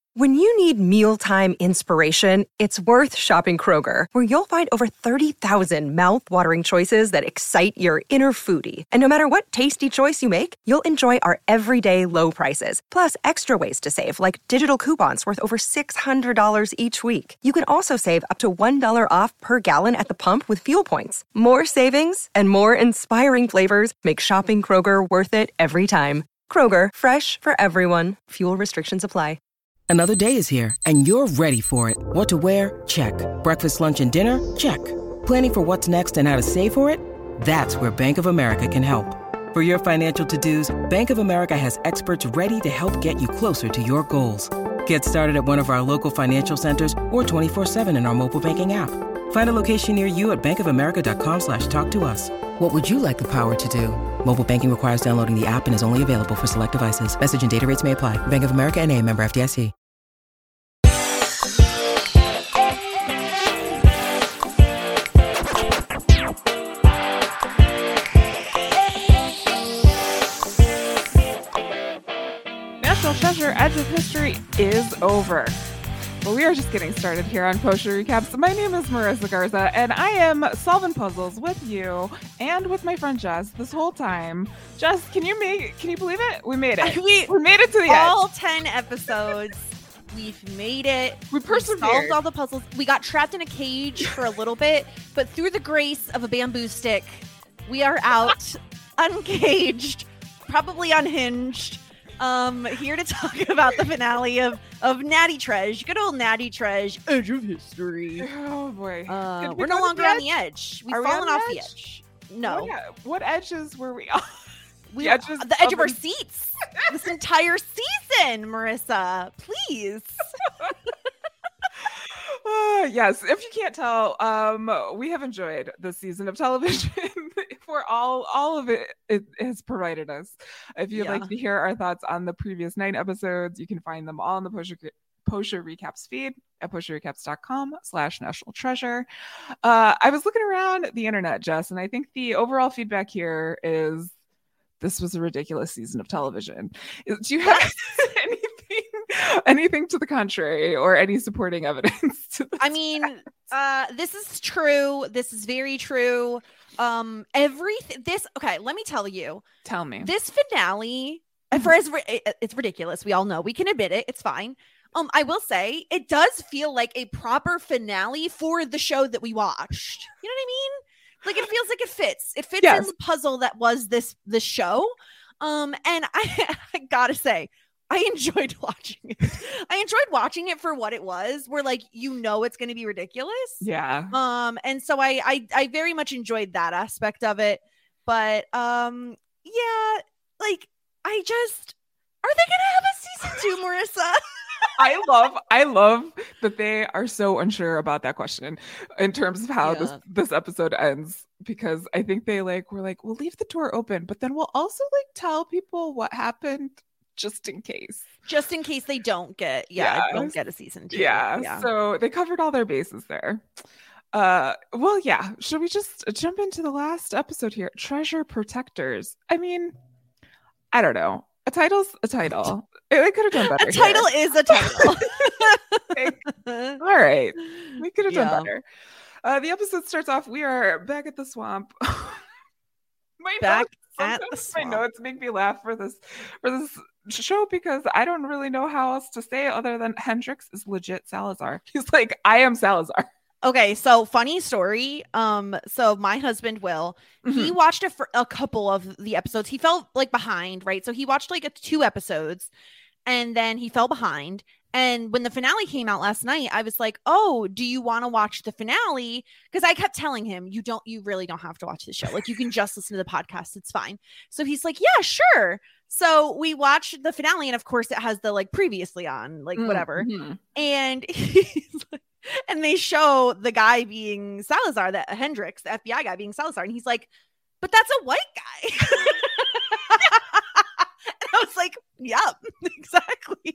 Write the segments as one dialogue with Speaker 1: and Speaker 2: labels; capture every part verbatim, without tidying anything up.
Speaker 1: When you need mealtime inspiration, it's worth shopping Kroger, where you'll find over thirty thousand mouth-watering choices that excite your inner foodie. And no matter what tasty choice you make, you'll enjoy our everyday low prices, plus extra ways to save, like digital coupons worth over six hundred dollars each week. You can also save up to one dollar off per gallon at the pump with fuel points. More savings and more inspiring flavors make shopping Kroger worth it every time. Kroger, fresh for everyone. Fuel restrictions apply.
Speaker 2: Another day is here, and you're ready for it. What to wear? Check. Breakfast, lunch, and dinner? Check. Planning for what's next and how to save for it? That's where Bank of America can help. For your financial to-dos, Bank of America has experts ready to help get you closer to your goals. Get started at one of our local financial centers or twenty-four seven in our mobile banking app. Find a location near you at bankofamerica.com slash talk to us. What would you like the power to do? Mobile banking requires downloading the app and is only available for select devices. Message and data rates may apply. Bank of America N A, member F D I C.
Speaker 3: National Treasure Edge of History is over. But we are just getting started here on Poster Recaps. My name is Marissa Garza, and I am solving puzzles with you and with my friend Jess this whole time. Jess, can you make? Can you believe it? We made it.
Speaker 4: we,
Speaker 3: we made it to the
Speaker 4: all
Speaker 3: end.
Speaker 4: ten episodes. We've made it.
Speaker 3: We persevered.
Speaker 4: We solved all the puzzles. We got trapped in a cage for a little bit, but through the grace of a bamboo stick, we are out, uncaged, probably unhinged. Um, here to talk about the finale of, of Natty Treasure, good old Natty Treasure, Edge of History.
Speaker 3: Oh boy,
Speaker 4: uh,
Speaker 3: we
Speaker 4: we're no longer
Speaker 3: the
Speaker 4: on the edge. We've
Speaker 3: Are
Speaker 4: fallen
Speaker 3: we
Speaker 4: off
Speaker 3: the
Speaker 4: the
Speaker 3: edge?
Speaker 4: edge. No,
Speaker 3: what, what edges were we on?
Speaker 4: we
Speaker 3: the,
Speaker 4: edges the edge of, of our
Speaker 3: the...
Speaker 4: seats this entire season, Marissa. Please.
Speaker 3: Uh, yes, if you can't tell, um, we have enjoyed this season of television. For all, all of it, it has provided us. If you'd yeah. like to hear our thoughts on the previous nine episodes, you can find them all in the Poster, Poster Recaps feed at posterrecaps.com slash national treasure. Uh, I was looking around the internet, Jess, and I think the overall feedback here is this was a ridiculous season of television. Do you have anything? Anything to the contrary or any supporting evidence to this?
Speaker 4: I mean, uh, this is true. This is very true. Um, everything this, okay, let me tell you.
Speaker 3: Tell me.
Speaker 4: This finale, mm-hmm. for as ri- it's ridiculous. We all know, we can admit it. It's fine. Um, I will say it does feel like a proper finale for the show that we watched. You know what I mean? Like it feels like it fits. It fits
Speaker 3: yes.
Speaker 4: in the puzzle that was this, this show. Um, and I, I gotta say, I enjoyed watching it. I enjoyed watching it for what it was. Where like, you know, it's going to be ridiculous.
Speaker 3: Yeah.
Speaker 4: Um, and so I, I, I very much enjoyed that aspect of it. But um, yeah, like I just, are they going to have a season two, Marissa?
Speaker 3: I love, I love that they are so unsure about that question in terms of how yeah. this this episode ends. Because I think they like were like, we'll leave the door open, but then we'll also like tell people what happened. Just in case.
Speaker 4: Just in case they don't get, yeah,
Speaker 3: yeah.
Speaker 4: don't get a season two.
Speaker 3: Yeah. yeah. So they covered all their bases there. Uh, well, yeah. Should we just jump into the last episode here? Treasure Protectors. I mean, I don't know. A title's a title. It, it could have done better.
Speaker 4: A title
Speaker 3: here.
Speaker 4: is a title.
Speaker 3: like, all right. We could have
Speaker 4: yeah.
Speaker 3: done better. Uh, the episode starts off. We are back at the swamp. My
Speaker 4: back
Speaker 3: notes,
Speaker 4: at the swamp.
Speaker 3: My notes make me laugh for this for this show because I don't really know how else to say it other than Hendrix is legit Salazar. He's like, I am Salazar.
Speaker 4: Okay, so funny story. Um, so my husband Will, mm-hmm. he watched a, a couple of the episodes. He felt like behind, right? So he watched like a, two episodes, and then he fell behind. And when the finale came out last night, I was like, oh, do you want to watch the finale? Because I kept telling him, you don't, you really don't have to watch the show. Like you can just listen to the podcast. It's fine. So he's like, yeah, sure. So we watched the finale. And of course it has the like previously on, like whatever. Mm-hmm. And he's like, and they show the guy being Salazar, that Hendrix, the F B I guy being Salazar. And he's like, but that's a white guy. And I was like, yep, exactly.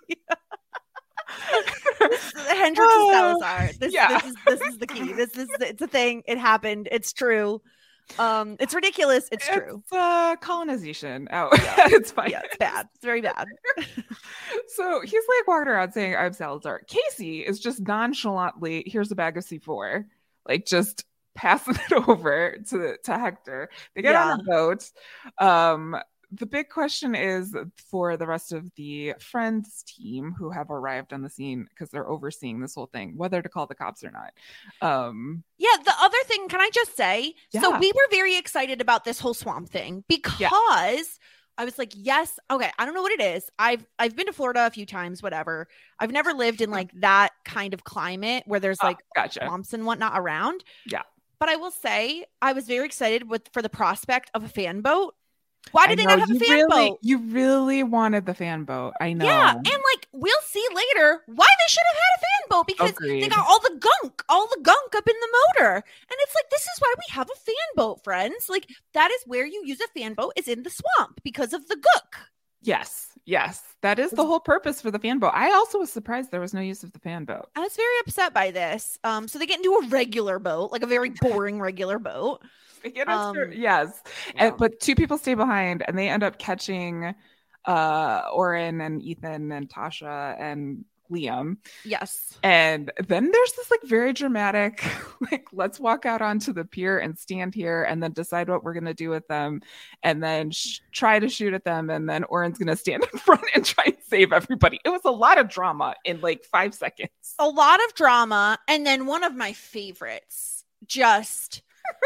Speaker 4: Hendrix
Speaker 3: oh,
Speaker 4: and Salazar. This,
Speaker 3: yeah.
Speaker 4: this is this is the key. This is it's a thing. It happened. It's true. Um, it's ridiculous. It's,
Speaker 3: it's
Speaker 4: true.
Speaker 3: Uh, colonization. Oh, yeah. It's fine.
Speaker 4: Yeah, it's bad. It's very bad.
Speaker 3: So he's like walking around saying, I'm Salazar. Casey is just nonchalantly, here's a bag of C four, like just passing it over to, to Hector. They get yeah. on a boat. Um, the big question is for the rest of the Friends team who have arrived on the scene because they're overseeing this whole thing, whether to call the cops or not. Um,
Speaker 4: yeah, the other thing, can I just say?
Speaker 3: Yeah.
Speaker 4: So we were very excited about this whole swamp thing because yeah. I was like, yes, okay, I don't know what it is. I've I've been to Florida a few times, whatever. I've never lived in like that kind of climate where there's like
Speaker 3: oh, gotcha.
Speaker 4: swamps and whatnot around.
Speaker 3: Yeah.
Speaker 4: But I will say I was very excited with for the prospect of a fan boat. Why did they not have a fan
Speaker 3: really,
Speaker 4: boat?
Speaker 3: You really wanted the fan boat. I know.
Speaker 4: Yeah. And like, we'll see later why they should have had a fan boat because
Speaker 3: Agreed.
Speaker 4: They got all the gunk, all the gunk up in the motor. And it's like, this is why we have a fan boat, friends. Like, that is where you use a fan boat is in the swamp because of the gook.
Speaker 3: Yes. Yes. That is the whole purpose for the fan boat. I also was surprised there was no use of the fan boat.
Speaker 4: I was very upset by this. Um, so they get into a regular boat, like a very boring regular boat.
Speaker 3: Um, yes, yeah. and, but two people stay behind and they end up catching uh Oren and Ethan and Tasha and Liam.
Speaker 4: Yes.
Speaker 3: And then there's this like very dramatic like let's walk out onto the pier and stand here and then decide what we're going to do with them and then sh- try to shoot at them and then Oren's going to stand in front and try and save everybody. It was a lot of drama in like five seconds.
Speaker 4: A lot of drama, and then one of my favorites just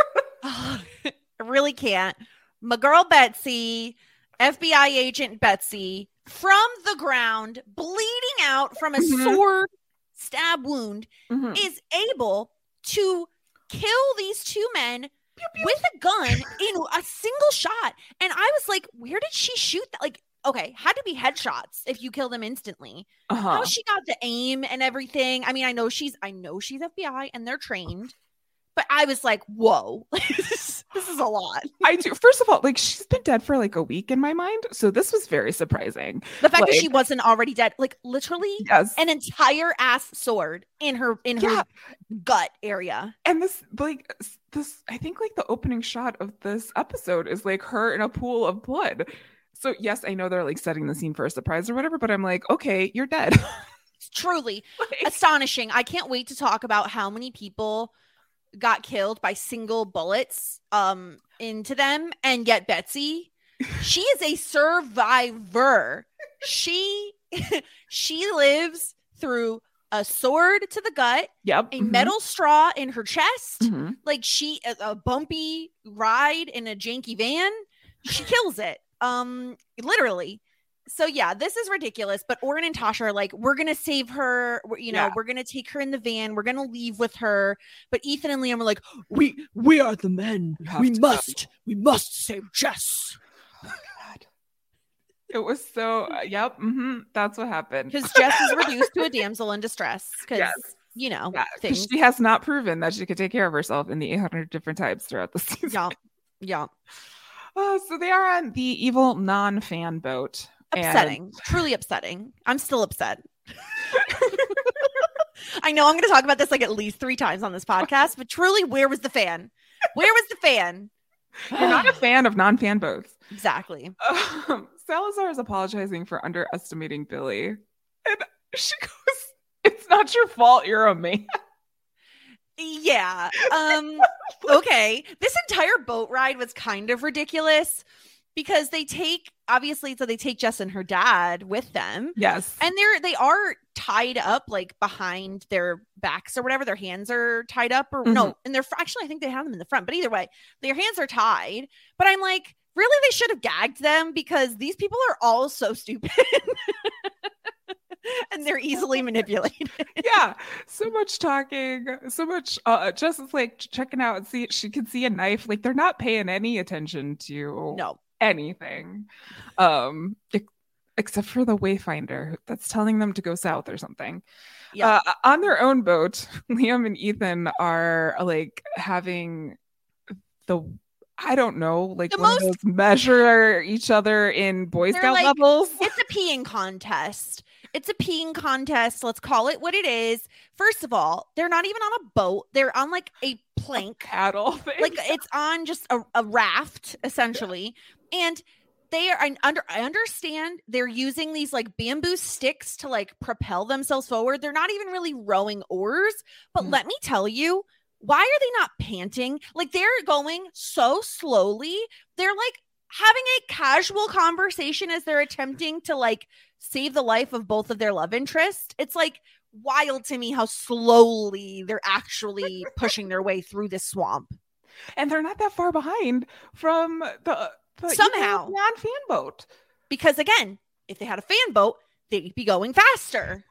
Speaker 4: I really can't. My girl Betsy, F B I agent Betsy, from the ground, bleeding out from a mm-hmm. sword stab wound, mm-hmm. is able to kill these two men pew, pew. with a gun in a single shot. And I was like, where did she shoot that? Like, okay, had to be headshots if you kill them instantly. Uh-huh. How she got the aim and everything. I mean, I know she's I know she's F B I and they're trained. But I was like, whoa, this, this is a lot.
Speaker 3: I do. First of all, like she's been dead for like a week in my mind. So this was very surprising.
Speaker 4: The fact
Speaker 3: like,
Speaker 4: that she wasn't already dead, like literally
Speaker 3: yes.
Speaker 4: an entire ass sword in her in her yeah. gut area.
Speaker 3: And this like this, I think like the opening shot of this episode is like her in a pool of blood. So yes, I know they're like setting the scene for a surprise or whatever, but I'm like, okay, you're dead.
Speaker 4: It's truly like, astonishing. I can't wait to talk about how many people got killed by single bullets um into them, and yet Betsy, she is a survivor. She she lives through a sword to the gut,
Speaker 3: yep,
Speaker 4: a
Speaker 3: mm-hmm.
Speaker 4: metal straw in her chest,
Speaker 3: mm-hmm.
Speaker 4: like she a, a bumpy ride in a janky van. She kills it, um, literally. So yeah, this is ridiculous. But Oren and Tasha are like, we're gonna save her. We're, you know, yeah. we're gonna take her in the van. We're gonna leave with her. But Ethan and Liam are like, we we are the men. We, we must. Go. We must save Jess.
Speaker 3: Oh God, it was so. Uh, yep, mm-hmm, that's what happened.
Speaker 4: Because Jess is reduced to a damsel in distress. Because yes. you know,
Speaker 3: yeah,
Speaker 4: things.
Speaker 3: She has not proven that she could take care of herself in the eight hundred different types throughout the season.
Speaker 4: Yeah, yeah.
Speaker 3: Uh, so they are on the evil non-fan boat.
Speaker 4: Upsetting. And... Truly upsetting. I'm still upset. I know I'm going to talk about this like at least three times on this podcast, but truly, where was the fan? Where was the fan?
Speaker 3: You're not a fan of non-fan boats.
Speaker 4: Exactly.
Speaker 3: Um, Salazar is apologizing for underestimating Billy. And she goes, it's not your fault. You're a man.
Speaker 4: Yeah. Um, okay. This entire boat ride was kind of ridiculous. Because they take, obviously, so they take Jess and her dad with them.
Speaker 3: Yes.
Speaker 4: And they're, they are tied up, like, behind their backs or whatever. Their hands are tied up. Or, mm-hmm. no, and they're, actually, I think they have them in the front. But either way, their hands are tied. But I'm like, really, they should have gagged them because these people are all so stupid. And they're easily manipulated.
Speaker 3: Yeah. So much talking. So much. Uh, Jess is, like, checking out and see, she can see a knife. Like, they're not paying any attention to...
Speaker 4: No.
Speaker 3: anything um except for the wayfinder that's telling them to go south or something. Yeah. Uh, on their own boat, Liam and Ethan are like having the I don't know like
Speaker 4: the
Speaker 3: one
Speaker 4: most...
Speaker 3: of those measure each other in Boy Scout
Speaker 4: like,
Speaker 3: levels.
Speaker 4: It's a peeing contest. It's a peeing contest. Let's call it what it is. First of all, they're not even on a boat. They're on like a plank.
Speaker 3: A paddle thing.
Speaker 4: Like it's on just a, a raft, essentially. And they are I under I understand they're using these like bamboo sticks to like propel themselves forward. They're not even really rowing oars, but mm. let me tell you, why are they not panting? Like they're going so slowly. They're like having a casual conversation as they're attempting to like save the life of both of their love interests. It's like wild to me how slowly they're actually pushing their way through this swamp.
Speaker 3: And they're not that far behind from the, the
Speaker 4: somehow
Speaker 3: non-fan boat.
Speaker 4: Because again, if they had a fan boat, they'd be going faster.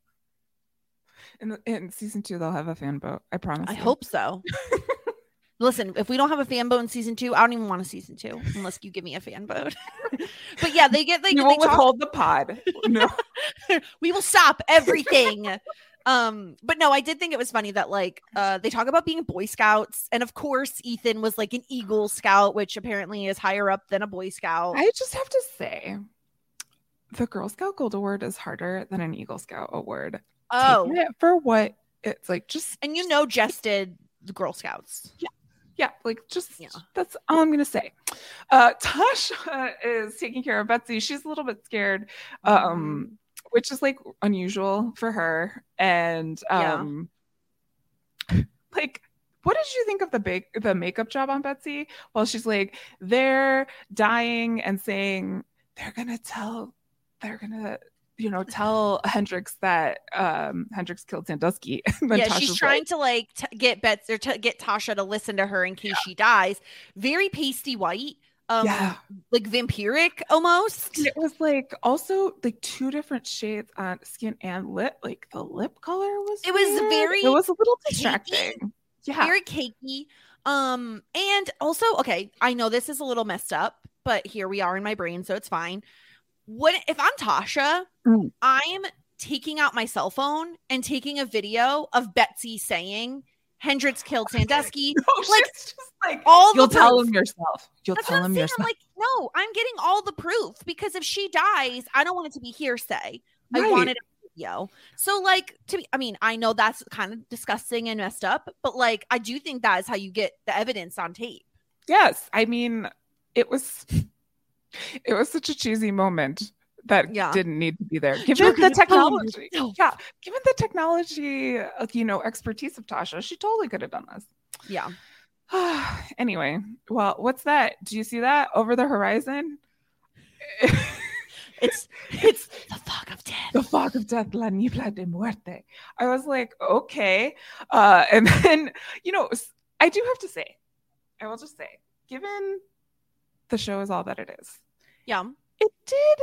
Speaker 3: In, in season two, they'll have a fan boat. I promise.
Speaker 4: I
Speaker 3: you.
Speaker 4: hope so. Listen, if we don't have a fan boat in season two, I don't even want a season two unless you give me a fan boat. But yeah, they get like
Speaker 3: you
Speaker 4: they
Speaker 3: won't
Speaker 4: talk-
Speaker 3: withhold the pod. No,
Speaker 4: we will stop everything. Um, but no, I did think it was funny that like uh they talk about being Boy Scouts, and of course Ethan was like an Eagle Scout, which apparently is higher up than a Boy Scout.
Speaker 3: I just have to say, the Girl Scout Gold Award is harder than an Eagle Scout Award.
Speaker 4: Oh,
Speaker 3: Taking it for what it's like, just
Speaker 4: and you know, Jess did the Girl Scouts.
Speaker 3: Yeah. Yeah, like just
Speaker 4: yeah.
Speaker 3: That's all I'm gonna say. Uh, Tasha is taking care of Betsy. She's a little bit scared, um, which is like unusual for her. And um, yeah. like, what did you think of the bake the makeup job on Betsy? Well, she's like they're dying and saying they're gonna tell, they're gonna. you know, tell Hendrix that um, Hendrix killed Sandusky.
Speaker 4: Yeah,
Speaker 3: Tasha's
Speaker 4: she's trying
Speaker 3: like,
Speaker 4: to like t- get Bets or to get Tasha to listen to her in case yeah. she dies. Very pasty white, um, yeah. like vampiric almost.
Speaker 3: And it was like also like two different shades on skin and lip. Like the lip color was.
Speaker 4: It
Speaker 3: weird.
Speaker 4: was very.
Speaker 3: It was a little distracting.
Speaker 4: Cakey,
Speaker 3: yeah,
Speaker 4: very cakey. Um, and also, okay, I know this is a little messed up, but here we are in my brain, so it's fine. What if I'm Tasha? Mm. I'm taking out my cell phone and taking a video of Betsy saying Hendrix killed Sandusky.
Speaker 3: No,
Speaker 4: like,
Speaker 3: just like
Speaker 4: all
Speaker 3: you'll
Speaker 4: the
Speaker 3: tell
Speaker 4: proof.
Speaker 3: him yourself. You'll
Speaker 4: That's
Speaker 3: tell him
Speaker 4: saying.
Speaker 3: yourself.
Speaker 4: I'm like, no, I'm getting all the proof because if she dies, I don't want it to be hearsay. Right. I wanted a video. So, like, to be, I mean, I know that's kind of disgusting and messed up, but like, I do think that is how you get the evidence on tape.
Speaker 3: Yes, I mean, it was. It was such a cheesy moment that yeah. didn't need to be there. Given the technology, no. yeah, given the technology, you know, expertise of Tasha, she totally could have done this.
Speaker 4: Yeah.
Speaker 3: Anyway, well, what's that? Do you see that over the horizon?
Speaker 4: it's it's the fog of death.
Speaker 3: The fog of death, la niebla de muerte. I was like, okay, uh, and then you know, I do have to say, I will just say, given the show is all that it is.
Speaker 4: Yeah.
Speaker 3: It did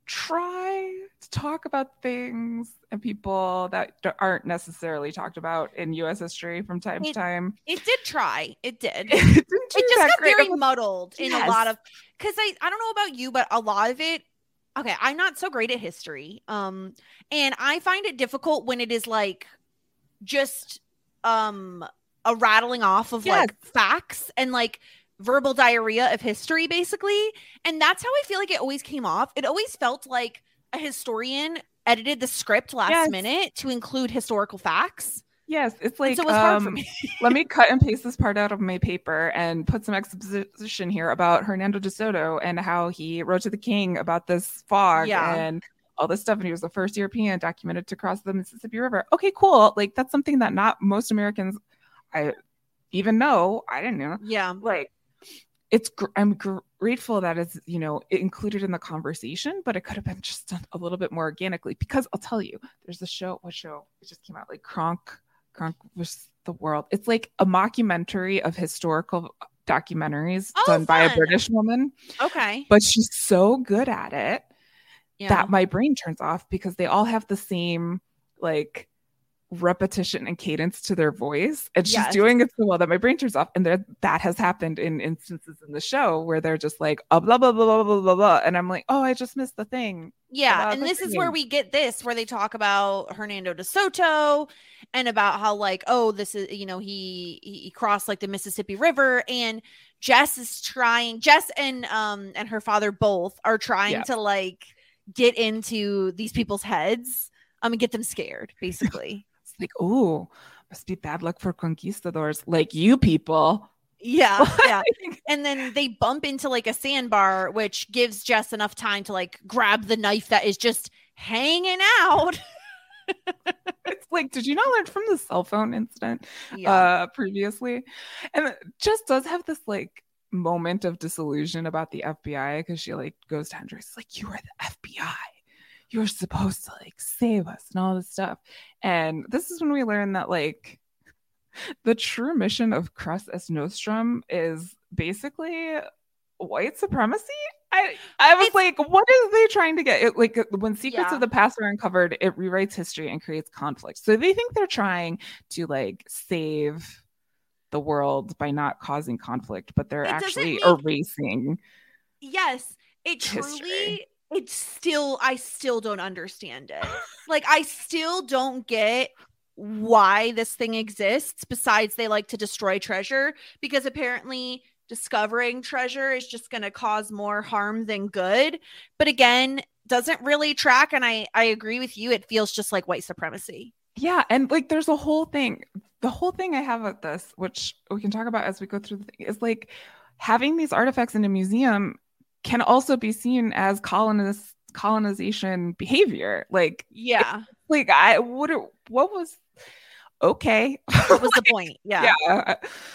Speaker 3: try to talk about things and people that aren't necessarily talked about in U S history from time
Speaker 4: it,
Speaker 3: to time.
Speaker 4: It did try. It did.
Speaker 3: It,
Speaker 4: it just got very muddled
Speaker 3: yes.
Speaker 4: in a lot of, because I, I don't know about you, but a lot of it, okay, I'm not so great at history. Um, and I find it difficult when it is like just um a rattling off of yes. like facts and like verbal diarrhea of history, basically. And that's how I feel like it always came off. It always felt like a historian edited the script last yes. minute to include historical facts.
Speaker 3: Yes, it's like,
Speaker 4: and so it was hard
Speaker 3: um,
Speaker 4: for me.
Speaker 3: Let me cut and paste this part out of my paper and put some exposition here about Hernando de Soto and how he wrote to the king about this fog yeah. and all this stuff. And he was the first European documented to cross the Mississippi River. Okay, cool. Like, that's something that not most Americans I even know. I didn't know.
Speaker 4: Yeah.
Speaker 3: Like, it's gr- I'm gr- grateful that it's, you know, included in the conversation, but it could have been just done a little bit more organically, because I'll tell you, there's a show, what show? It just came out, like Kronk, Kronk versus the World. It's like a mockumentary of historical documentaries
Speaker 4: oh,
Speaker 3: done
Speaker 4: fun.
Speaker 3: by a British woman.
Speaker 4: Okay.
Speaker 3: But she's so good at it
Speaker 4: yeah.
Speaker 3: that my brain turns off, because they all have the same, like, repetition and cadence to their voice, and she's yes. doing it so well that my brain turns off. And there, that has happened in instances in the show where they're just like, oh, blah blah blah blah blah blah blah, and I'm like, oh, I just missed the thing.
Speaker 4: Yeah, and this thing. is where we get this, where they talk about Hernando de Soto and about how, like, oh, this is, you know, he he crossed like the Mississippi River, and Jess is trying, Jess and um and her father both are trying yeah. to like get into these people's heads, um, and get them scared, basically.
Speaker 3: Like, oh, must be bad luck for conquistadors like you people.
Speaker 4: Yeah, yeah. And then they bump into like a sandbar, which gives Jess enough time to like grab the knife that is just hanging out.
Speaker 3: It's like, did you not learn from the cell phone incident
Speaker 4: Yeah.
Speaker 3: uh previously? And Jess does have this like moment of disillusion about the F B I, because she like goes to Hendrix like, you are the F B I, you're supposed to like save us and all this stuff. And this is when we learn that like the true mission of Cress as Nostrum is basically white supremacy. I I was it's, like, what are they trying to get? It, like when secrets yeah. of the past are uncovered, it rewrites history and creates conflict. So they think they're trying to like save the world by not causing conflict, but they're actually make, erasing.
Speaker 4: Yes, it history. truly. It's still, I still don't understand it. Like, I still don't get why this thing exists, besides they like to destroy treasure, because apparently discovering treasure is just going to cause more harm than good. But again, doesn't really track. And I, I agree with you. It feels just like white supremacy.
Speaker 3: Yeah. And like, there's a whole thing, the whole thing I have with this, which we can talk about as we go through the thing, is like having these artifacts in a museum can also be seen as colonist colonization behavior. Like,
Speaker 4: yeah,
Speaker 3: like I would, what was okay.
Speaker 4: What was the point? Yeah.
Speaker 3: Yeah.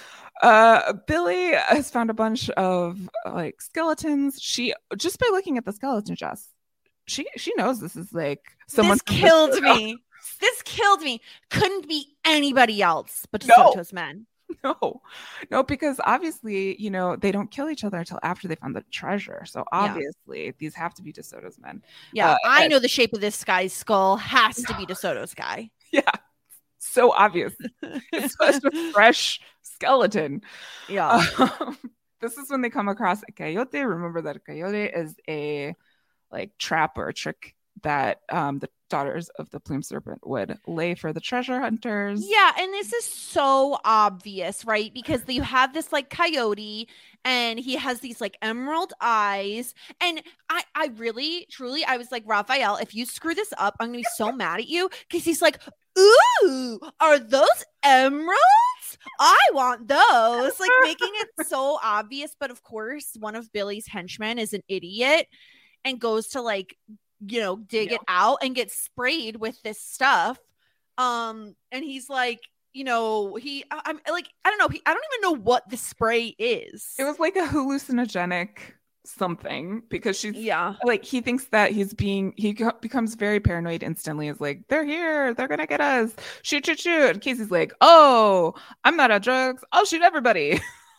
Speaker 3: Uh, Billy has found a bunch of like skeletons. She just by looking at the skeleton, Jess, she she knows this is like someone.
Speaker 4: This killed me. This killed me. Couldn't be anybody else but
Speaker 3: no.
Speaker 4: DeSoto's men.
Speaker 3: No, no, because obviously, you know, they don't kill each other until after they found the treasure. So obviously, yeah. these have to be DeSoto's men.
Speaker 4: Yeah,
Speaker 3: uh,
Speaker 4: I
Speaker 3: and-
Speaker 4: know the shape of this guy's skull has to be DeSoto's guy.
Speaker 3: Yeah, so obvious. It's such a fresh skeleton.
Speaker 4: Yeah.
Speaker 3: Um, this is when they come across a coyote. Remember that a coyote is a like trap or a trick that um, the daughters of the plume serpent would lay for the treasure hunters.
Speaker 4: Yeah, and this is so obvious, right? Because you have this like coyote and he has these like emerald eyes. And I I really, truly, I was like, Raphael, if you screw this up, I'm gonna be so mad at you, because he's like, ooh, are those emeralds? I want those. Like making it so obvious. But of course, one of Billy's henchmen is an idiot and goes to like, you know, dig yep. it out and get sprayed with this stuff. Um, and he's like, you know, he, I, I'm like, I don't know. He, I don't even know what the spray is.
Speaker 3: It was like a hallucinogenic something, because she's
Speaker 4: yeah,
Speaker 3: like, he thinks that he's being, he becomes very paranoid instantly. Is like, they're here, they're gonna get us, shoot, shoot, shoot. And Casey's like, oh, I'm not on drugs, I'll shoot everybody.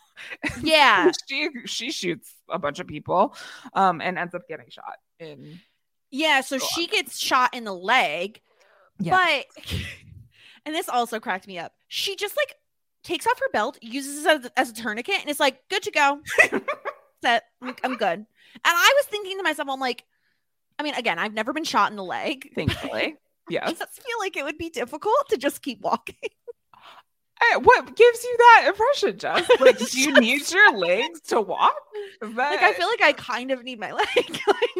Speaker 4: Yeah.
Speaker 3: she she shoots a bunch of people, um, and ends up getting shot in.
Speaker 4: Yeah, so Go she on. gets shot in the leg, yeah. but, and this also cracked me up. She just like takes off her belt, uses it as, as a tourniquet, and it's like, good to go. Set, I'm, I'm good. And I was thinking to myself, I'm like, I mean, again, I've never been shot in the leg.
Speaker 3: Thankfully. Yes.
Speaker 4: I just feel like it would be difficult to just keep walking.
Speaker 3: Hey, what gives you that impression, Jess? Like, do you need your legs to walk? Is that...
Speaker 4: Like, I feel like I kind of need my leg.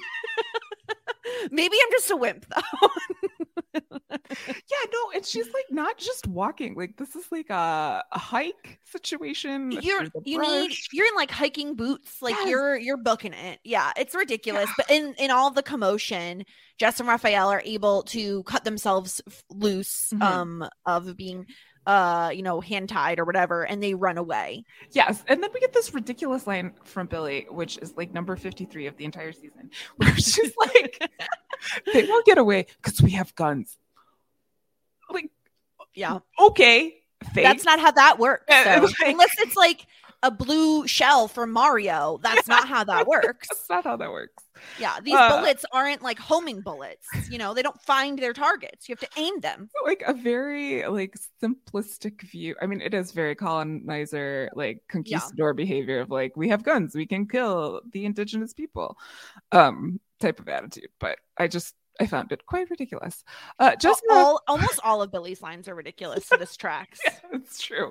Speaker 4: Maybe I'm just a wimp, though.
Speaker 3: Yeah, no, and she's like not just walking. Like, this is like a, a hike situation.
Speaker 4: You're you need you're in like hiking boots. Like yes. you're you're booking it. Yeah, it's ridiculous. Yeah. But in in all the commotion, Jess and Raphael are able to cut themselves loose mm-hmm. um of being uh you know hand tied or whatever, and they run away.
Speaker 3: Yes, and then we get this ridiculous line from Billy, which is like number fifty-three of the entire season, where she's like, they won't get away because we have guns. Like,
Speaker 4: yeah,
Speaker 3: okay, fake.
Speaker 4: That's not how that works. So. Like, unless it's like a blue shell from Mario, that's not how that works.
Speaker 3: That's not how that works.
Speaker 4: Yeah, these uh, bullets aren't like homing bullets. You know, they don't find their targets. You have to aim them.
Speaker 3: Like a very like simplistic view. I mean, it is very colonizer, like conquistador yeah. behavior of like, we have guns, we can kill the indigenous people, um, type of attitude. But I just I found it quite ridiculous. Uh, just
Speaker 4: all, all almost all of Billy's lines are ridiculous to this tracks.
Speaker 3: Yeah, it's true.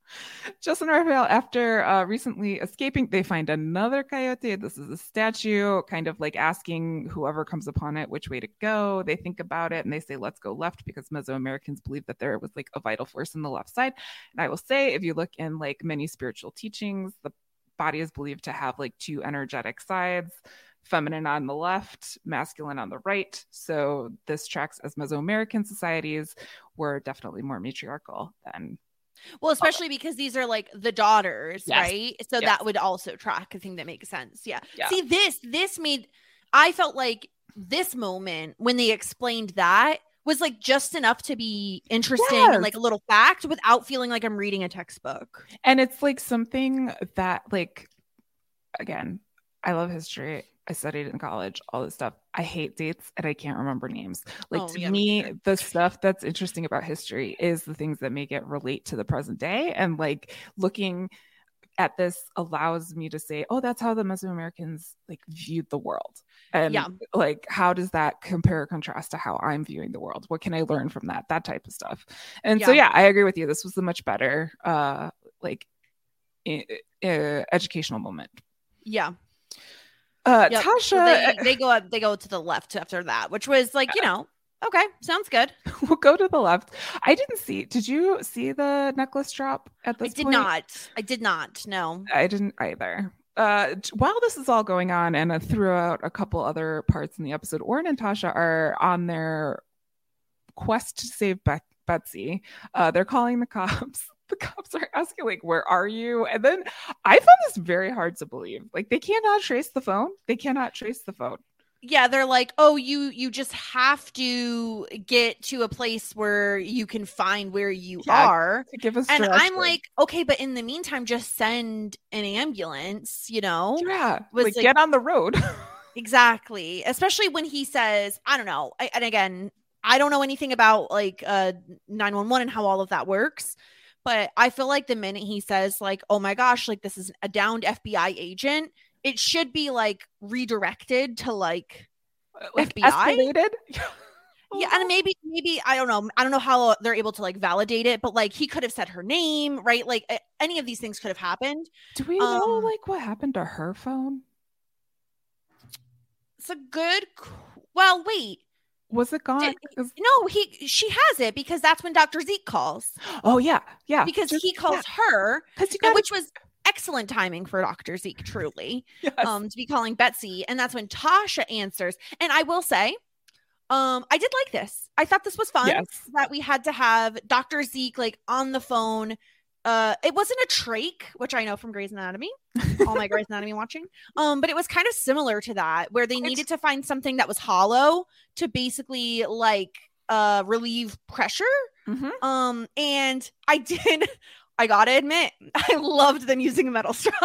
Speaker 3: Justin Raphael, after uh, recently escaping, they find another coyote. This is a statue, kind of like asking whoever comes upon it which way to go. They think about it and they say, let's go left, because Mesoamericans believe that there was like a vital force in the left side. And I will say, if you look in like many spiritual teachings, the body is believed to have like two energetic sides, feminine on the left, masculine on the right. So this tracks as Mesoamerican societies were definitely more matriarchal than.
Speaker 4: Well, especially because these are like the daughters, yes. right? So
Speaker 3: yes.
Speaker 4: that would also track. I think that makes sense. Yeah.
Speaker 3: yeah.
Speaker 4: See, this, this made, I felt like this moment when they explained that was like just enough to be interesting yes. and like a little fact without feeling like I'm reading a textbook.
Speaker 3: And it's like something that like, again, I love history. I studied in college, all this stuff. I hate dates and I can't remember names. Like oh, to yeah, me, sure. the stuff that's interesting about history is the things that make it relate to the present day. And like looking at this allows me to say, oh, that's how the Mesoamericans like viewed the world. And yeah. like, how does that compare or contrast to how I'm viewing the world? What can I learn from that? That type of stuff. And yeah. so, yeah, I agree with you. This was a much better uh, like I- I- educational moment.
Speaker 4: Yeah.
Speaker 3: Uh,
Speaker 4: yep.
Speaker 3: Tasha,
Speaker 4: so they, they go up, they go to the left after that, which was like, you know, okay, sounds good.
Speaker 3: We'll go to the left. I didn't see. Did you see the necklace drop at this
Speaker 4: I did
Speaker 3: point?
Speaker 4: not. I did not. No,
Speaker 3: I didn't either. Uh, while this is all going on, and uh, throughout a couple other parts in the episode, Oren and Tasha are on their quest to save Be- Betsy. Uh, they're calling the cops. The cops are asking, like, where are you? And then I found this very hard to believe. Like, they cannot trace the phone. They cannot trace the phone.
Speaker 4: Yeah, they're like, oh, you you just have to get to a place where you can find where you yeah, are.
Speaker 3: To give us
Speaker 4: and
Speaker 3: direction.
Speaker 4: I'm like, okay, but in the meantime, just send an ambulance, you know?
Speaker 3: Yeah, like, like get on the road.
Speaker 4: Exactly. Especially when he says, I don't know. I, and again, I don't know anything about like uh, nine one one and how all of that works. But I feel like the minute he says like, oh my gosh, like this is a downed F B I agent, it should be like redirected to like, like F B I.
Speaker 3: Escalated?
Speaker 4: Yeah. And maybe, maybe, I don't know. I don't know how they're able to like validate it, but like he could have said her name, right? Like uh, any of these things could have happened.
Speaker 3: Do we um, know like what happened to her phone?
Speaker 4: It's a good, well, wait.
Speaker 3: Was it gone?
Speaker 4: Did, no, he she has it because that's when Doctor Zeke calls.
Speaker 3: Oh yeah, yeah.
Speaker 4: Because
Speaker 3: Just,
Speaker 4: he calls
Speaker 3: yeah.
Speaker 4: her,
Speaker 3: gotta...
Speaker 4: which was excellent timing for Doctor Zeke, truly.
Speaker 3: Yes.
Speaker 4: Um, to be calling Betsy, and that's when Tasha answers. And I will say, um, I did like this. I thought this was fun.
Speaker 3: Yes.
Speaker 4: That we had to have Doctor Zeke like on the phone. Uh, it wasn't a trach, which I know from Grey's Anatomy, all my Grey's Anatomy watching. Um, but it was kind of similar to that, where they needed to find something that was hollow to basically like uh relieve pressure.
Speaker 3: Mm-hmm.
Speaker 4: Um, and I did. I gotta admit, I loved them using a metal straw.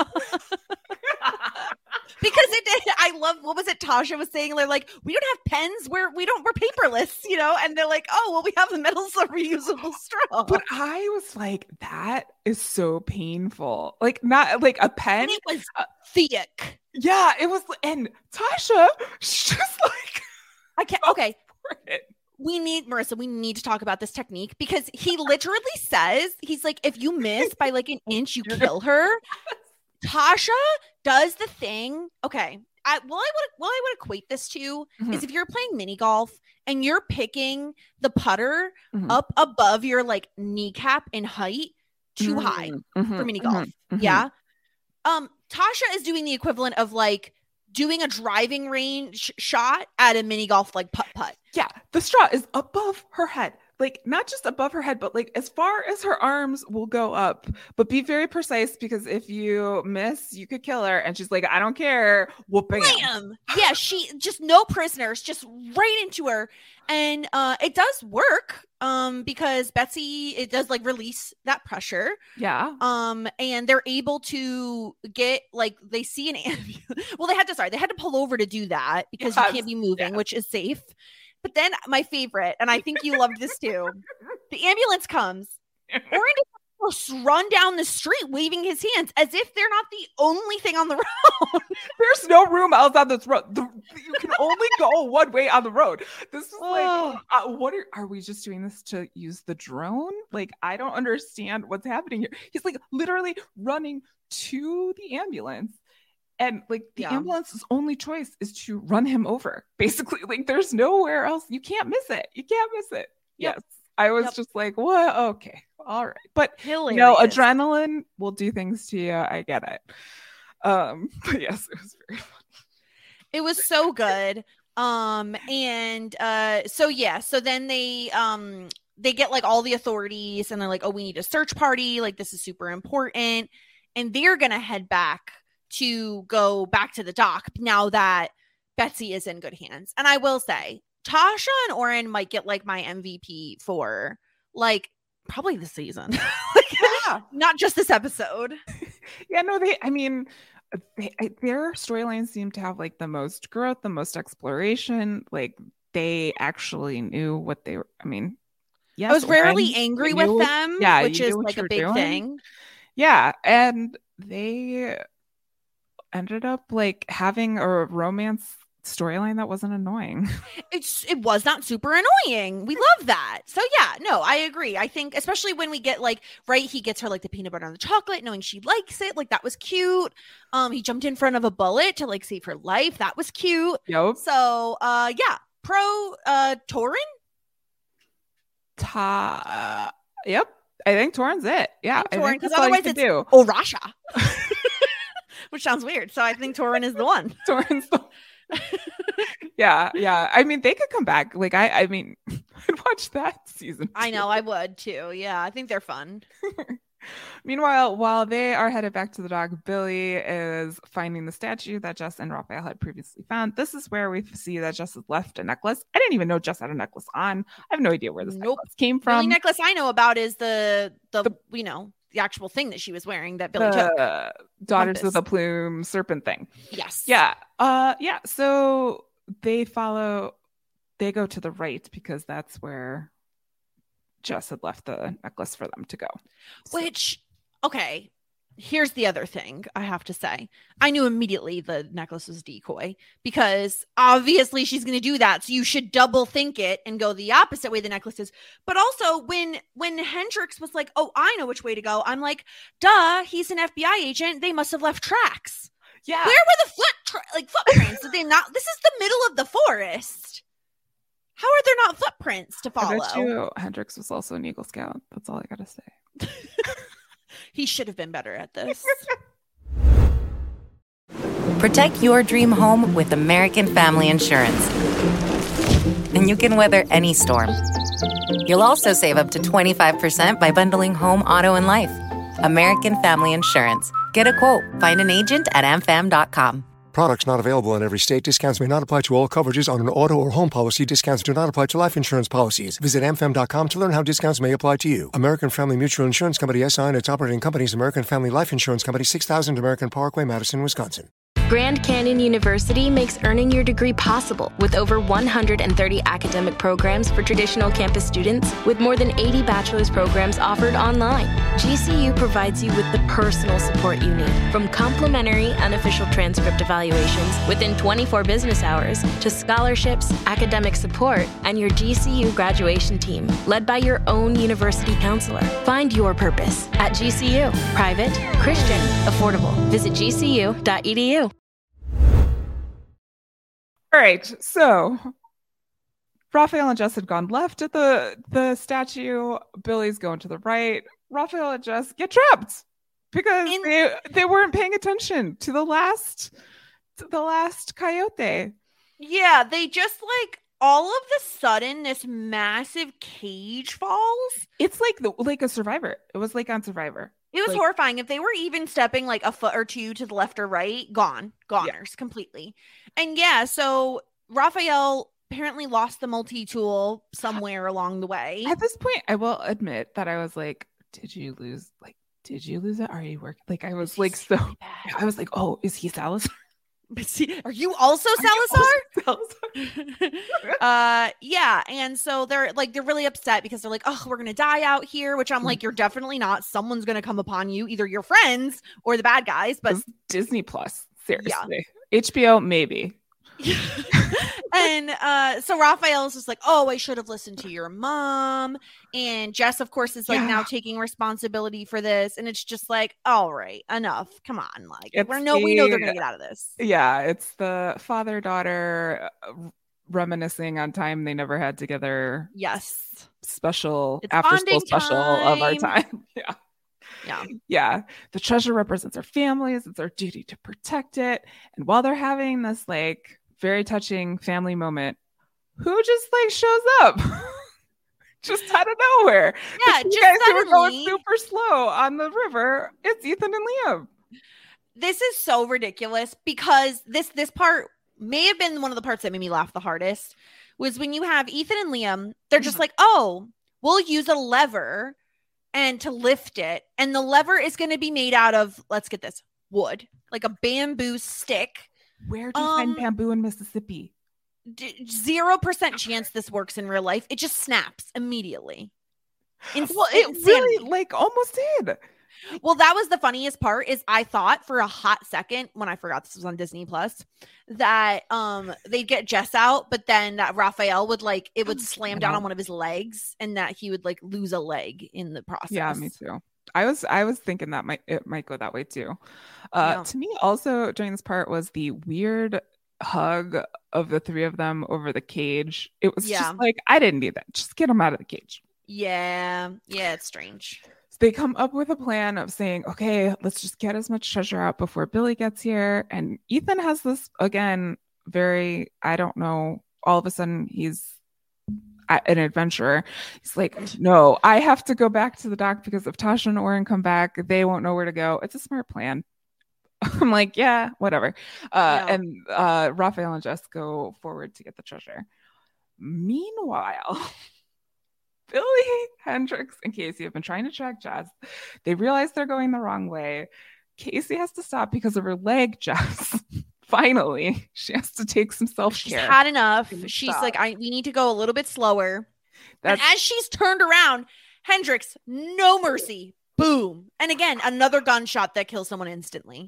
Speaker 4: Because it did. I love, what was it Tasha was saying? They're like, we don't have pens. We're, we don't, we're paperless, you know? And they're like, oh, well, we have the metal reusable straw.
Speaker 3: But I was like, that is so painful. Like, not like a pen.
Speaker 4: And it was uh, thick.
Speaker 3: Yeah, it was. And Tasha, she's just like,
Speaker 4: I can't, okay. We need, Marissa, we need to talk about this technique because he literally says, he's like, if you miss by like an inch, you kill her. Tasha does the thing. Okay. I, well, I would, well, I would equate this to mm-hmm. is if you're playing mini golf and you're picking the putter mm-hmm. up above your like kneecap in height, too mm-hmm. high mm-hmm. for mini golf. Mm-hmm. Yeah. Um, Tasha is doing the equivalent of like doing a driving range shot at a mini golf, like putt putt.
Speaker 3: Yeah. The straw is above her head. Like, not just above her head, but like as far as her arms will go up, but be very precise because if you miss, you could kill her. And she's like, I don't care. Whooping.
Speaker 4: Bam! Yeah, she just no prisoners, just right into her. And uh, it does work um, because Betsy, it does like release that pressure.
Speaker 3: Yeah.
Speaker 4: Um, and they're able to get like, they see an ambulance. Well, they had to, sorry, they had to pull over to do that because yes. you can't be moving, yes. which is safe. But then my favorite, and I think you loved this too, the ambulance comes. Orin just run down the street waving his hands as if they're not the only thing on the road.
Speaker 3: There's no room else on this road. The, you can only go one way on the road. This is like, uh, what are, are we just doing this to use the drone? Like, I don't understand what's happening here. He's like literally running to the ambulance. And like the yeah. ambulance's only choice is to run him over. Basically, like there's nowhere else. You can't miss it. You can't miss it. Yep. Yes. I was yep. just like, what? Okay. All right. But Hilarious. no, adrenaline will do things to you. I get it. Um, but yes, it was very funny.
Speaker 4: It was so good. Um, and uh, so yeah, so then they um they get like all the authorities and they're like, oh, we need a search party. Like, this is super important. And they're gonna head back to go back to the dock now that Betsy is in good hands. And I will say, Tasha and Oren might get like my M V P for like probably the season. Like, yeah. Not just this episode.
Speaker 3: Yeah, no, they, I mean, they, their storylines seem to have like the most growth, the most exploration. Like, they actually knew what they were. I mean, yes,
Speaker 4: I was rarely Oren, angry with knew, them, yeah, which is like a big doing. thing.
Speaker 3: Yeah. And they ended up like having a romance storyline that wasn't annoying.
Speaker 4: It's it was not super annoying. We love that. So yeah, no, I agree. I think especially when we get like, right, he gets her like the peanut butter on the chocolate, knowing she likes it. Like, that was cute. Um, he jumped in front of a bullet to like save her life. That was cute.
Speaker 3: Yep.
Speaker 4: So uh yeah, pro uh Torrin.
Speaker 3: Ta uh, yep. I think Torrin's it. Yeah.
Speaker 4: Torrin, because otherwise it's do. Oh Rasha. Which sounds weird. So I think Torrin is the one.
Speaker 3: Torrin's the yeah, yeah. I mean, they could come back. Like, I, I mean, I'd watch that season.
Speaker 4: I know, I would too. Yeah, I think they're fun.
Speaker 3: Meanwhile, while they are headed back to the dock, Billy is finding the statue that Jess and Raphael had previously found. This is where we see that Jess has left a necklace. I didn't even know Jess had a necklace on. I have no idea where this nope. necklace came from.
Speaker 4: The only necklace I know about is the, the, the you know, the actual thing that she was wearing that Billy took.
Speaker 3: Uh, Daughters Compass. of the Plume serpent thing.
Speaker 4: Yes.
Speaker 3: Yeah. Uh, yeah. So they follow, they go to the right because that's where Jess had left the necklace for them to go.
Speaker 4: So. Which, okay, here's the other thing I have to say. I knew immediately the necklace was decoy because obviously she's going to do that. So you should double think it and go the opposite way the necklace is. But also when when Hendrix was like, oh, I know which way to go. I'm like, duh, he's an F B I agent. They must have left tracks.
Speaker 3: Yeah.
Speaker 4: Where were the foot tra- like footprints? Did they not? This is the middle of the forest. How are there not footprints to follow?
Speaker 3: I bet you Hendrix was also an Eagle Scout. That's all I got to say.
Speaker 4: He should have been better at this.
Speaker 5: Protect your dream home with American Family Insurance. And you can weather any storm. You'll also save up to twenty-five percent by bundling home, auto, and life. American Family Insurance. Get a quote. Find an agent at a m fam dot com.
Speaker 6: Products not available in every state. Discounts may not apply to all coverages on an auto or home policy. Discounts do not apply to life insurance policies. Visit a m fam dot com to learn how discounts may apply to you. American Family Mutual Insurance Company, S I and its operating companies, American Family Life Insurance Company, six thousand American Parkway, Madison, Wisconsin.
Speaker 7: Grand Canyon University makes earning your degree possible with over one hundred thirty academic programs for traditional campus students with more than eighty bachelor's programs offered online. G C U provides you with the personal support you need, from complimentary unofficial transcript evaluations within twenty-four business hours to scholarships, academic support, and your G C U graduation team, led by your own university counselor. Find your purpose at G C U. Private, Christian, affordable. Visit g c u dot e d u.
Speaker 3: All right, so Raphael and Jess had gone left at the, the statue. Billy's going to the right. Raphael and Jess get trapped because In- they they weren't paying attention to the last to the last coyote.
Speaker 4: Yeah, they just like all of the sudden this massive cage falls.
Speaker 3: It's like the like a Survivor. It was like on Survivor.
Speaker 4: It was
Speaker 3: like,
Speaker 4: horrifying. If they were even stepping like a foot or two to the left or right, gone, goners yeah. completely. And yeah, so Raphael apparently lost the multi-tool somewhere along the way.
Speaker 3: At this point, I will admit that I was like, did you lose? Like, did you lose it? Are you working? Like, I was like, so, I was like, oh, is he Salazar?
Speaker 4: Are you also Salazar? uh, yeah. And so they're like, they're really upset because they're like, oh, we're going to die out here, which I'm like, you're definitely not. Someone's going to come upon you, either your friends or the bad guys. But
Speaker 3: it's Disney Plus, seriously. Yeah. H B O, maybe.
Speaker 4: And uh, so Raphael's just like, oh, I should have listened to your mom. And Jess, of course, is like yeah. now taking responsibility for this. And it's just like, all right, enough. Come on. Like, we're no, we know they're going to get out of this.
Speaker 3: Yeah. It's the father-daughter reminiscing on time they never had together.
Speaker 4: Yes.
Speaker 3: Special it's after school special time. Of our time. Yeah.
Speaker 4: Yeah.
Speaker 3: Yeah. The treasure represents our families. It's our duty to protect it. And while they're having this like very touching family moment, who just like shows up just out of nowhere?
Speaker 4: Yeah.
Speaker 3: The
Speaker 4: just
Speaker 3: guys
Speaker 4: suddenly,
Speaker 3: who were going super slow on the river. It's Ethan and Liam.
Speaker 4: This is so ridiculous because this, this part may have been one of the parts that made me laugh the hardest was when you have Ethan and Liam, they're just like, oh, we'll use a lever and to lift it. And the lever is going to be made out of, let's get this, wood, like a bamboo stick.
Speaker 3: Where do you um, find bamboo in Mississippi?
Speaker 4: D- zero percent chance this works in real life. It just snaps immediately.
Speaker 3: In- well, it insanity. really like almost did.
Speaker 4: Well, that was the funniest part is I thought for a hot second when I forgot this was on Disney Plus that um they'd get Jess out, but then that Raphael would like it would slam down on one of his legs and that he would like lose a leg in the process.
Speaker 3: Yeah, me too. I was I was thinking that might it might go that way too. Uh, yeah. To me, also during this part was the weird hug of the three of them over the cage. It was yeah. just like I didn't need that. Just get them out of the cage.
Speaker 4: Yeah, yeah, it's strange.
Speaker 3: So they come up with a plan of saying, okay, let's just get as much treasure out before Billy gets here. And Ethan has this, again, very, I don't know, all of a sudden he's an adventurer. He's like, no, I have to go back to the dock because if Tasha and Oren come back, they won't know where to go. It's a smart plan. I'm like, yeah, whatever. Uh, yeah. And uh, Raphael and Jess go forward to get the treasure. Meanwhile... Billy, Hendrix, and Casey have been trying to track Jess. They realize they're going the wrong way. Casey has to stop because of her leg, Jess. Finally, she has to take some self-care.
Speaker 4: She's had enough. She's stop. like, I we need to go a little bit slower. That's- and as she's turned around, Hendrix, no mercy. Boom. And again, another gunshot that kills someone instantly.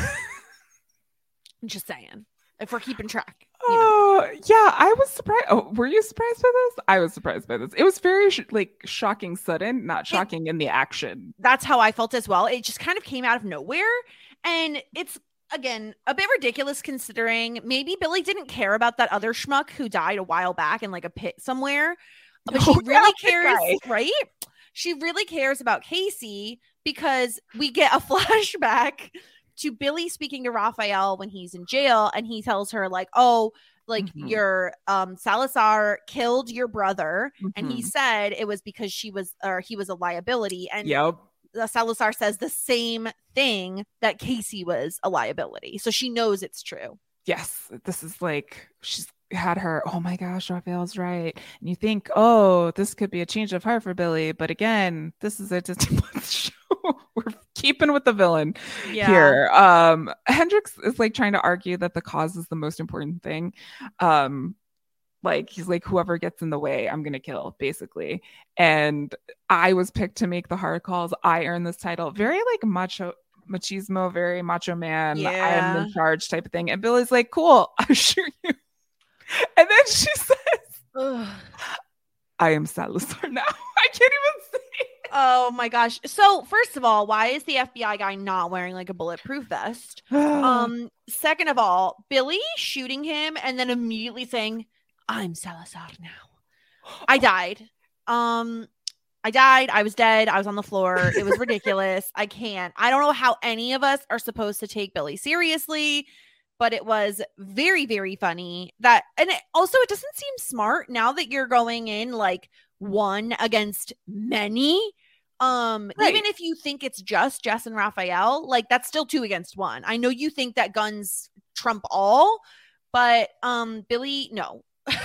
Speaker 4: I'm just saying. If we're keeping track. You know.
Speaker 3: Oh, yeah, I was surprised. Oh, were you surprised by this? I was surprised by this. It was very sh- like shocking sudden, not shocking it, in the action.
Speaker 4: That's how I felt as well. It just kind of came out of nowhere. And it's, again, a bit ridiculous considering maybe Billy didn't care about that other schmuck who died a while back in like a pit somewhere. But she oh, really yeah, cares, right? She really cares about Casey because we get a flashback to Billy speaking to Raphael when he's in jail, and he tells her like, oh, like mm-hmm. your um Salazar killed your brother, mm-hmm. and he said it was because she was or he was a liability, and
Speaker 3: yep.
Speaker 4: the Salazar says the same thing that Casey was a liability, so she knows it's true.
Speaker 3: Yes, this is like she's had her, oh my gosh, Raphael's right, and you think, oh, this could be a change of heart for Billy, but again, this is a Disney Plus show. We're keeping with the villain yeah. here. Um, Hendrix is like trying to argue that the cause is the most important thing. Um, like he's like, whoever gets in the way, I'm gonna kill, basically. And I was picked to make the hard calls. I earned this title. Very like macho, machismo, very macho man. Yeah. I am in charge type of thing. And Billy's like, cool, I'll shoot you. And then she says, Ugh. I am Salazar now. I can't even say it.
Speaker 4: Oh my gosh. So first of all, why is the F B I guy not wearing like a bulletproof vest? um, second of all, Billy shooting him and then immediately saying, I'm Salazar now. I died. Um, I died. I was dead. I was on the floor. It was ridiculous. I can't. I don't know how any of us are supposed to take Billy seriously, but it was very, very funny that, and it, also it doesn't seem smart now that you're going in like one against many. Um, right. Even if you think it's just Jess and Raphael, like that's still two against one. I know you think that guns trump all, but um, Billy, no.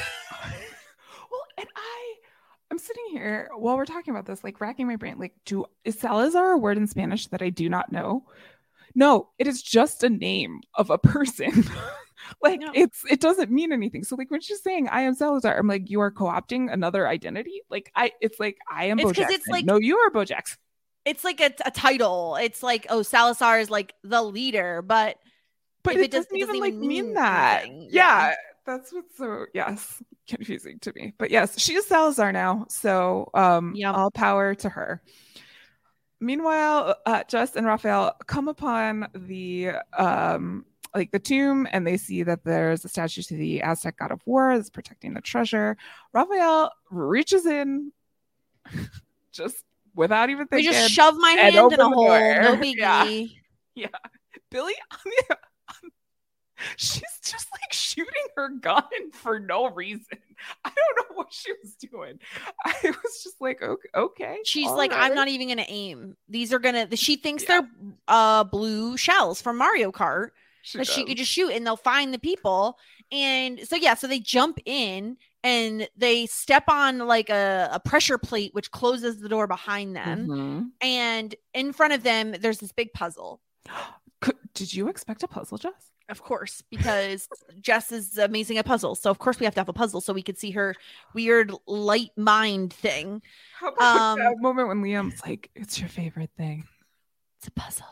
Speaker 3: Well, and I, I'm sitting here while we're talking about this, like racking my brain. Like, do is Salazar a word in Spanish that I do not know? No, it is just a name of a person. Like
Speaker 4: no.
Speaker 3: it's it doesn't mean anything. So like when she's saying I am Salazar, I'm like, you are co-opting another identity. Like I it's like I am
Speaker 4: it's
Speaker 3: Bo Jackson.
Speaker 4: It's like,
Speaker 3: no, you are Bo Jackson.
Speaker 4: It's like a, a title. It's like, oh, Salazar is like the leader, but
Speaker 3: but
Speaker 4: it,
Speaker 3: it,
Speaker 4: does,
Speaker 3: doesn't,
Speaker 4: it doesn't
Speaker 3: even
Speaker 4: even
Speaker 3: like mean,
Speaker 4: mean
Speaker 3: that.
Speaker 4: Anything.
Speaker 3: Yeah, yeah, that's what's so yes confusing to me. But yes, she is Salazar now. So um, yep. all power to her. Meanwhile, uh, Jess and Raphael come upon the um. like the tomb, and they see that there's a statue to the Aztec god of war that's protecting the treasure. Raphael reaches in just without even thinking.
Speaker 4: We just shove my hand in a hole. Door. No biggie.
Speaker 3: Yeah. yeah. Billy, on the, on, she's just like shooting her gun for no reason. I don't know what she was doing. I was just like, okay. okay
Speaker 4: she's like, right. I'm not even going to aim. These are going to, she thinks yeah. they're uh, blue shells from Mario Kart. She that does. She could just shoot and they'll find the people. And so, yeah, so they jump in and they step on like a, a pressure plate, which closes the door behind them. Mm-hmm. And in front of them, there's this big puzzle.
Speaker 3: Could, did you expect a puzzle, Jess?
Speaker 4: Of course, because Jess is amazing at puzzles. So, of course, we have to have a puzzle so we could see her weird light mind thing.
Speaker 3: How about um, that moment when Liam's like, it's your favorite thing?
Speaker 4: It's a puzzle.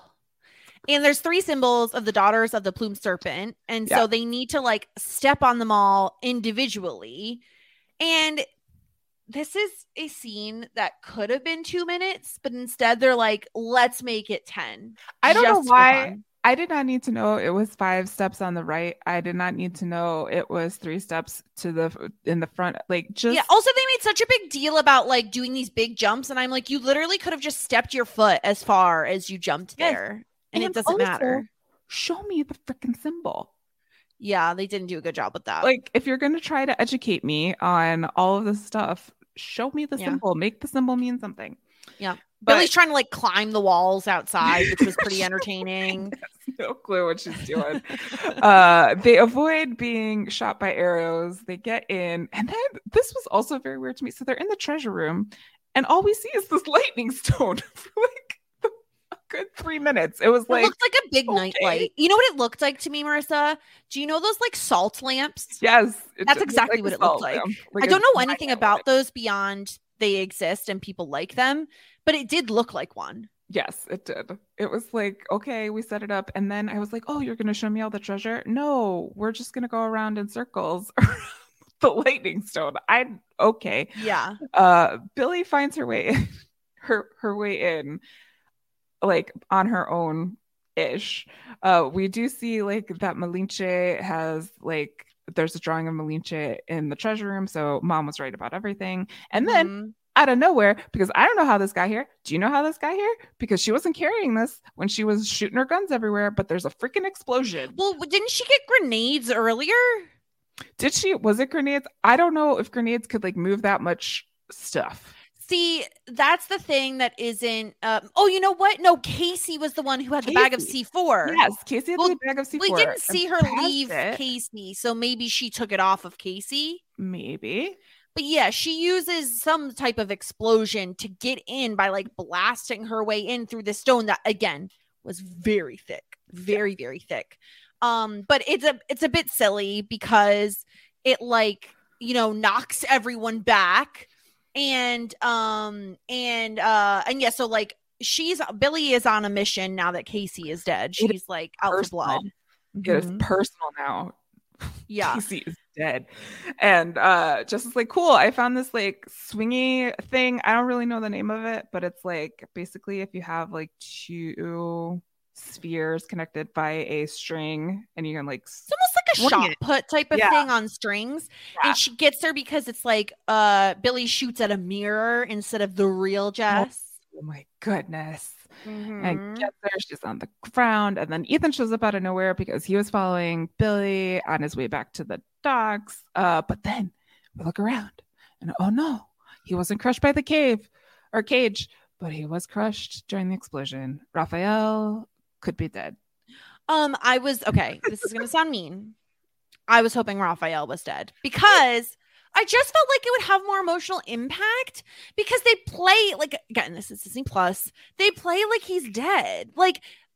Speaker 4: And there's three symbols of the daughters of the plumed serpent. And yeah. so they need to like step on them all individually. And this is a scene that could have been two minutes, but instead they're like, let's make it ten.
Speaker 3: I don't know why. I did not need to know it was five steps on the right. I did not need to know it was three steps to the in the front. Like just
Speaker 4: yeah. Also, they made such a big deal about like doing these big jumps, and I'm like, you literally could have just stepped your foot as far as you jumped yes. there. And, and it doesn't matter.
Speaker 3: Show me the freaking symbol.
Speaker 4: Yeah, they didn't do a good job with that.
Speaker 3: Like, if you're going to try to educate me on all of this stuff, show me the yeah. symbol. Make the symbol mean something.
Speaker 4: Yeah. But Billy's trying to like climb the walls outside, which was pretty entertaining.
Speaker 3: No clue what she's doing. uh, they avoid being shot by arrows. They get in. And then this was also very weird to me. So they're in the treasure room, and all we see is this lightning stone for like good three minutes. It was like
Speaker 4: it looked like a big okay. night light. You know what it looked like to me, Marissa? Do you know those like salt lamps?
Speaker 3: Yes,
Speaker 4: that's exactly like what it looked like. like I don't know anything about light. those beyond they exist and people like them, but it did look like one.
Speaker 3: Yes, it did. It was like, okay, we set it up, and then I was like, oh, you're gonna show me all the treasure? No, we're just gonna go around in circles. The lightning stone. I okay.
Speaker 4: Yeah.
Speaker 3: Uh, Billy finds her way in, her her way in. Like on her own ish. Uh, we do see like that Malinche has like there's a drawing of Malinche in the treasure room, so mom was right about everything. And then mm-hmm. out of nowhere, because I don't know how this got here. Do you know how this got here? Because she wasn't carrying this when she was shooting her guns everywhere, but there's a freaking explosion.
Speaker 4: Well, didn't she get grenades earlier?
Speaker 3: Did she? Was it grenades? I don't know if grenades could like move that much stuff.
Speaker 4: See, that's the thing that isn't. Um, oh, you know what? No, Casey was the one who had Casey. the bag of C four.
Speaker 3: Yes, Casey had well, the bag of C four.
Speaker 4: We didn't see her leave it. Casey, so maybe she took it off of Casey.
Speaker 3: Maybe.
Speaker 4: But yeah, she uses some type of explosion to get in by like blasting her way in through the stone that, again, was very thick, very, very thick. Um, but it's a it's a bit silly because it like, you know, knocks everyone back. And um and uh and yeah, so like she's Billy is on a mission now that Casey is dead. She's is like out for blood.
Speaker 3: It mm-hmm. is personal now.
Speaker 4: Yeah,
Speaker 3: Casey is dead, and uh, just is like cool. I found this like swingy thing. I don't really know the name of it, but it's like basically if you have like two spheres connected by a string, and you can like
Speaker 4: it's almost like a shot put type of yeah. thing on strings. Yeah. And she gets there because it's like uh Billy shoots at a mirror instead of the real Jess.
Speaker 3: Oh, oh my goodness. Mm-hmm. And gets there, she's on the ground, and then Ethan shows up out of nowhere because he was following Billy on his way back to the docks. Uh, but then we look around, and oh no, he wasn't crushed by the cave or cage, but he was crushed during the explosion. Raphael could be dead.
Speaker 4: Um, I was okay. This is gonna sound mean. I was hoping Raphael was dead because I just felt like it would have more emotional impact because they play like again, this is Disney Plus. They play like he's dead. Like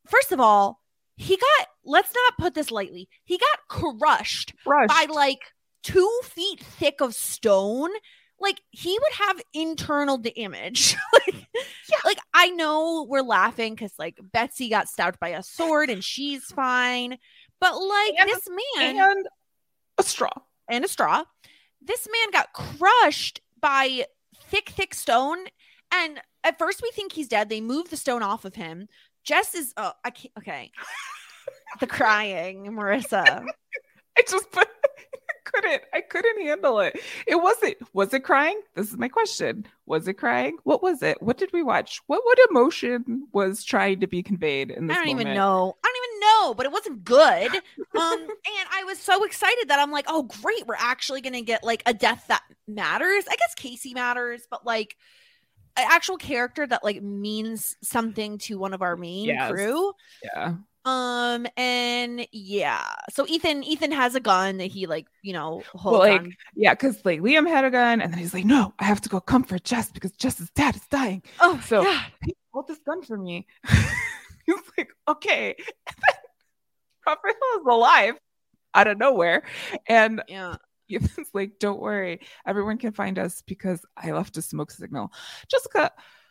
Speaker 4: first of all, he got, let's not put this lightly, he got crushed, crushed. by like two feet thick of stone. Like, he would have internal damage. like, yeah. like, I know we're laughing because, like, Betsy got stabbed by a sword and she's fine. But, like, and, this man.
Speaker 3: And a straw.
Speaker 4: And a straw. This man got crushed by thick, thick stone. And at first we think he's dead. They move the stone off of him. Jess is, oh, I can't, okay. The crying, Marissa.
Speaker 3: I just put. couldn't I couldn't handle it. It wasn't was it crying? This is my question. Was it crying? What was it? What did we watch? What what emotion was trying to be conveyed in this
Speaker 4: I don't
Speaker 3: moment?
Speaker 4: even know. I don't even know, but it wasn't good. Um and I was so excited that I'm like, oh great, we're actually gonna get like a death that matters. I guess Casey matters, but like an actual character that like means something to one of our main yes. crew.
Speaker 3: Yeah.
Speaker 4: Um and yeah, so Ethan Ethan has a gun that he like you know holds
Speaker 3: well, like
Speaker 4: on.
Speaker 3: yeah, because like Liam had a gun, and then he's like, no, I have to go comfort Jess because Jess's dad is dying.
Speaker 4: Oh,
Speaker 3: so
Speaker 4: yeah.
Speaker 3: hey, hold this gun for me. He's like, okay. And then Raphael is alive out of nowhere, and
Speaker 4: yeah.
Speaker 3: Ethan's like, don't worry, everyone can find us because I left a smoke signal. Jessica.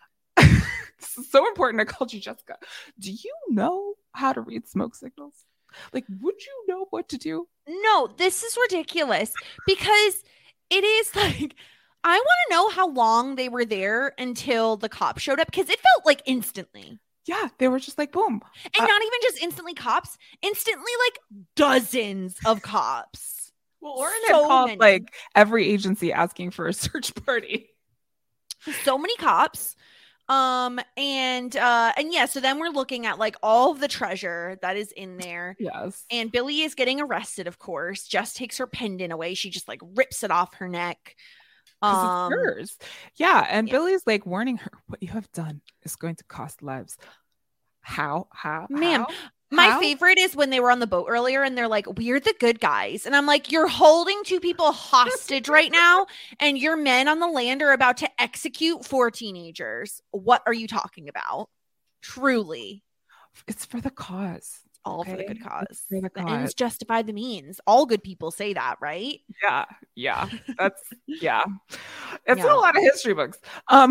Speaker 3: This is so important. I called you Jessica. Do you know how to read smoke signals? Like, would you know what to do?
Speaker 4: No, this is ridiculous because it is like, I want to know how long they were there until the cops showed up because it felt like instantly.
Speaker 3: Yeah, they were just like, boom.
Speaker 4: And
Speaker 3: uh,
Speaker 4: not even just instantly cops, instantly like dozens of cops.
Speaker 3: Well, Lauren so had called many. like every agency asking for a search party.
Speaker 4: So many cops. Um and uh and yeah, so then we're looking at like all of the treasure that is in there.
Speaker 3: Yes.
Speaker 4: And Billy is getting arrested, of course. Jess takes her pendant away. She just like rips it off her neck. Um
Speaker 3: it's hers. Yeah, and
Speaker 4: yeah.
Speaker 3: Billy's like warning her, what you have done is going to cost lives. How? How?
Speaker 4: Ma'am,
Speaker 3: how?
Speaker 4: my
Speaker 3: How?
Speaker 4: favorite is when they were on the boat earlier and they're like, we're the good guys. And I'm like, you're holding two people hostage right now. And your men on the land are about to execute four teenagers. What are you talking about? Truly.
Speaker 3: It's for the cause.
Speaker 4: All
Speaker 3: okay?
Speaker 4: for the good cause.
Speaker 3: It's for the cause.
Speaker 4: The ends justify the means. All good people say that, right?
Speaker 3: Yeah. Yeah. That's, yeah. It's
Speaker 4: Yeah.
Speaker 3: in a lot of history books. Um,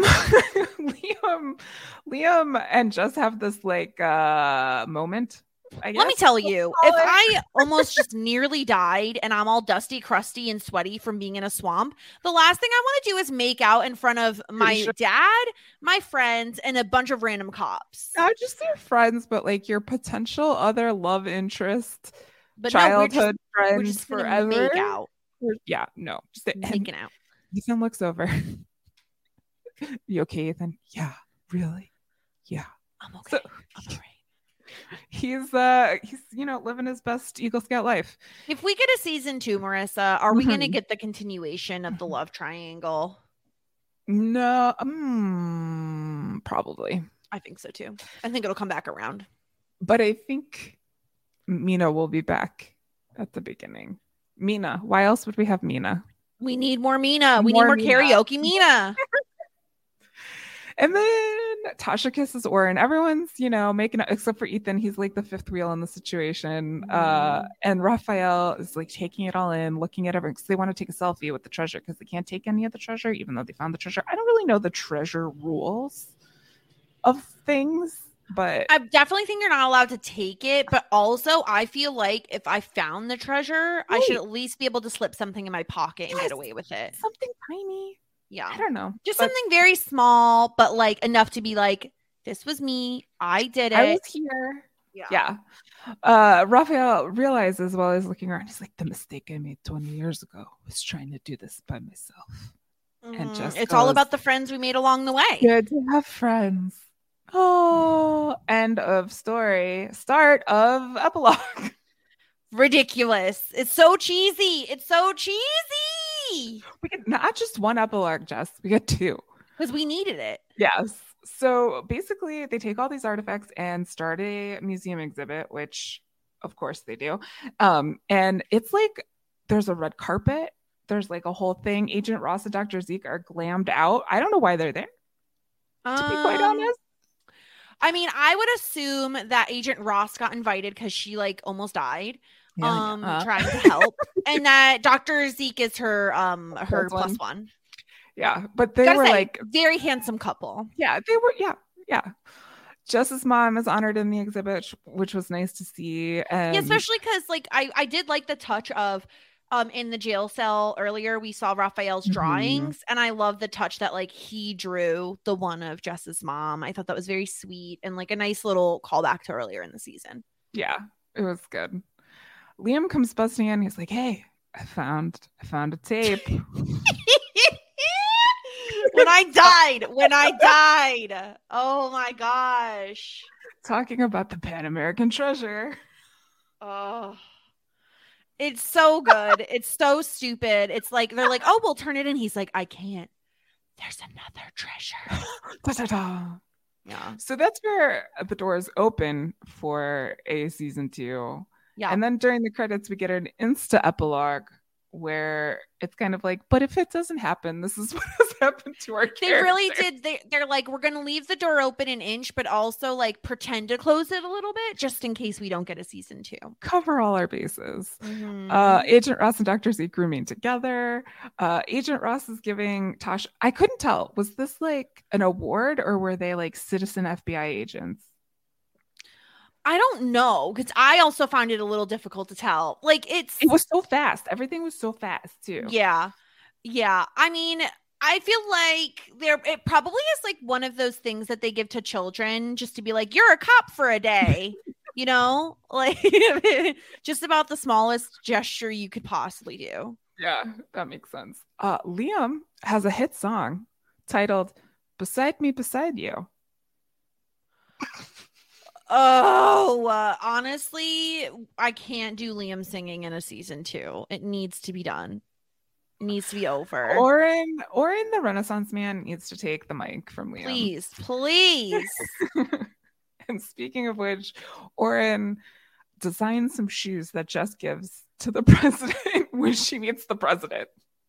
Speaker 3: Liam, Liam and Jess have this like uh moment. I guess.
Speaker 4: Let me tell you, if I almost just nearly died and I'm all dusty, crusty, and sweaty from being in a swamp, the last thing I want to do is make out in front of my sure. dad, my friends, and a bunch of random cops.
Speaker 3: Not just your friends, but like your potential other love interest,
Speaker 4: but
Speaker 3: childhood
Speaker 4: no, we're just,
Speaker 3: friends
Speaker 4: we're just
Speaker 3: forever.
Speaker 4: Make out.
Speaker 3: Yeah, no, just
Speaker 4: making out.
Speaker 3: Ethan looks over. You okay, Ethan? Yeah, really? Yeah,
Speaker 4: I'm okay.
Speaker 3: So,
Speaker 4: I'm all right.
Speaker 3: He's uh he's you know living his best Eagle Scout life.
Speaker 4: If we get a season two, Marissa, are we
Speaker 3: mm-hmm.
Speaker 4: gonna get the continuation of the love triangle?
Speaker 3: No, um, probably.
Speaker 4: I think so too. I think it'll come back around.
Speaker 3: But I think Mina will be back at the beginning. Mina. Why else would we have Mina?
Speaker 4: We need more Mina. We
Speaker 3: more
Speaker 4: need more
Speaker 3: Mina.
Speaker 4: karaoke Mina.
Speaker 3: And then Tasha kisses Oren. Everyone's, you know, making it, except for Ethan. He's like the fifth wheel in the situation. Mm. Uh, and Raphael is like taking it all in, looking at everything because they want to take a selfie with the treasure because they can't take any of the treasure, even though they found the treasure. I don't really know the treasure rules of things, but
Speaker 4: I definitely think you're not allowed to take it. But also, I feel like if I found the treasure, right. I should at least be able to slip something in my pocket and yes. get away with it.
Speaker 3: Something tiny.
Speaker 4: Yeah.
Speaker 3: I don't know.
Speaker 4: Just
Speaker 3: but,
Speaker 4: something very small, but like enough to be like, this was me. I did it.
Speaker 3: I was here.
Speaker 4: Yeah.
Speaker 3: Yeah. Uh, Raphael realizes while he's looking around, he's like, the mistake I made twenty years ago was trying to do this by myself.
Speaker 4: Mm,
Speaker 3: and just
Speaker 4: it's
Speaker 3: goes,
Speaker 4: all about the friends we made along the way.
Speaker 3: Good to have friends. Oh, end of story. Start of epilogue.
Speaker 4: Ridiculous. It's so cheesy. It's so cheesy.
Speaker 3: We get not just one epilogue, Jess. We get two.
Speaker 4: Because we needed it.
Speaker 3: Yes. So basically, they take all these artifacts and start a museum exhibit, which, of course, they do. Um, and it's like there's a red carpet. There's like a whole thing. Agent Ross and Doctor Zeke are glammed out. I don't know why they're there, to
Speaker 4: um,
Speaker 3: be quite honest.
Speaker 4: I mean, I would assume that Agent Ross got invited because she like almost died. Yeah, um, yeah. trying to help, and that Doctor Zeke is her um her plus, plus one. one.
Speaker 3: Yeah, but they were
Speaker 4: say,
Speaker 3: like
Speaker 4: very handsome couple.
Speaker 3: Yeah, they were. Yeah, yeah. Jess's mom is honored in the exhibit, which was nice to see. And
Speaker 4: yeah, especially because like I I did like the touch of um in the jail cell earlier we saw Raphael's drawings, mm-hmm. and I love the touch that like he drew the one of Jess's mom. I thought that was very sweet and like a nice little callback to earlier in the season.
Speaker 3: Yeah, it was good. Liam comes busting in. He's like, "Hey, I found I found a tape."
Speaker 4: When I died, when I died. Oh my gosh.
Speaker 3: Talking about the Pan American treasure.
Speaker 4: Oh, it's so good. It's so stupid. It's like, they're like, oh, we'll turn it in. He's like, I can't. There's another treasure.
Speaker 3: Da-da-da. Yeah. So that's where the doors open for a season two. Yeah. And then during the credits, we get an Insta epilogue where it's kind of like, but if it doesn't happen, this is what has happened to our character.
Speaker 4: They really did. They, they're like, we're going to leave the door open an inch, but also like pretend to close it a little bit just in case we don't get a season two.
Speaker 3: Cover all our bases. Mm-hmm. Uh, Agent Ross and Doctor Zeke rooming together. Uh, Agent Ross is giving Tasha, I couldn't tell, was this like an award or were they like citizen F B I agents?
Speaker 4: I don't know, because I also found it a little difficult to tell. Like it's
Speaker 3: it was so fast. Everything was so fast too.
Speaker 4: Yeah. Yeah. I mean, I feel like there it probably is like one of those things that they give to children just to be like, you're a cop for a day. You know? Like just about the smallest gesture you could possibly do.
Speaker 3: Yeah, that makes sense. Uh Liam has a hit song titled Beside Me, Beside You.
Speaker 4: Oh, uh, honestly, I can't do Liam singing in a season two. It needs to be done. It needs to be over.
Speaker 3: Oren, Oren, the Renaissance man, needs to take the mic from Liam.
Speaker 4: Please, please.
Speaker 3: And speaking of which, Oren designed some shoes that Jess gives to the president when she meets the president.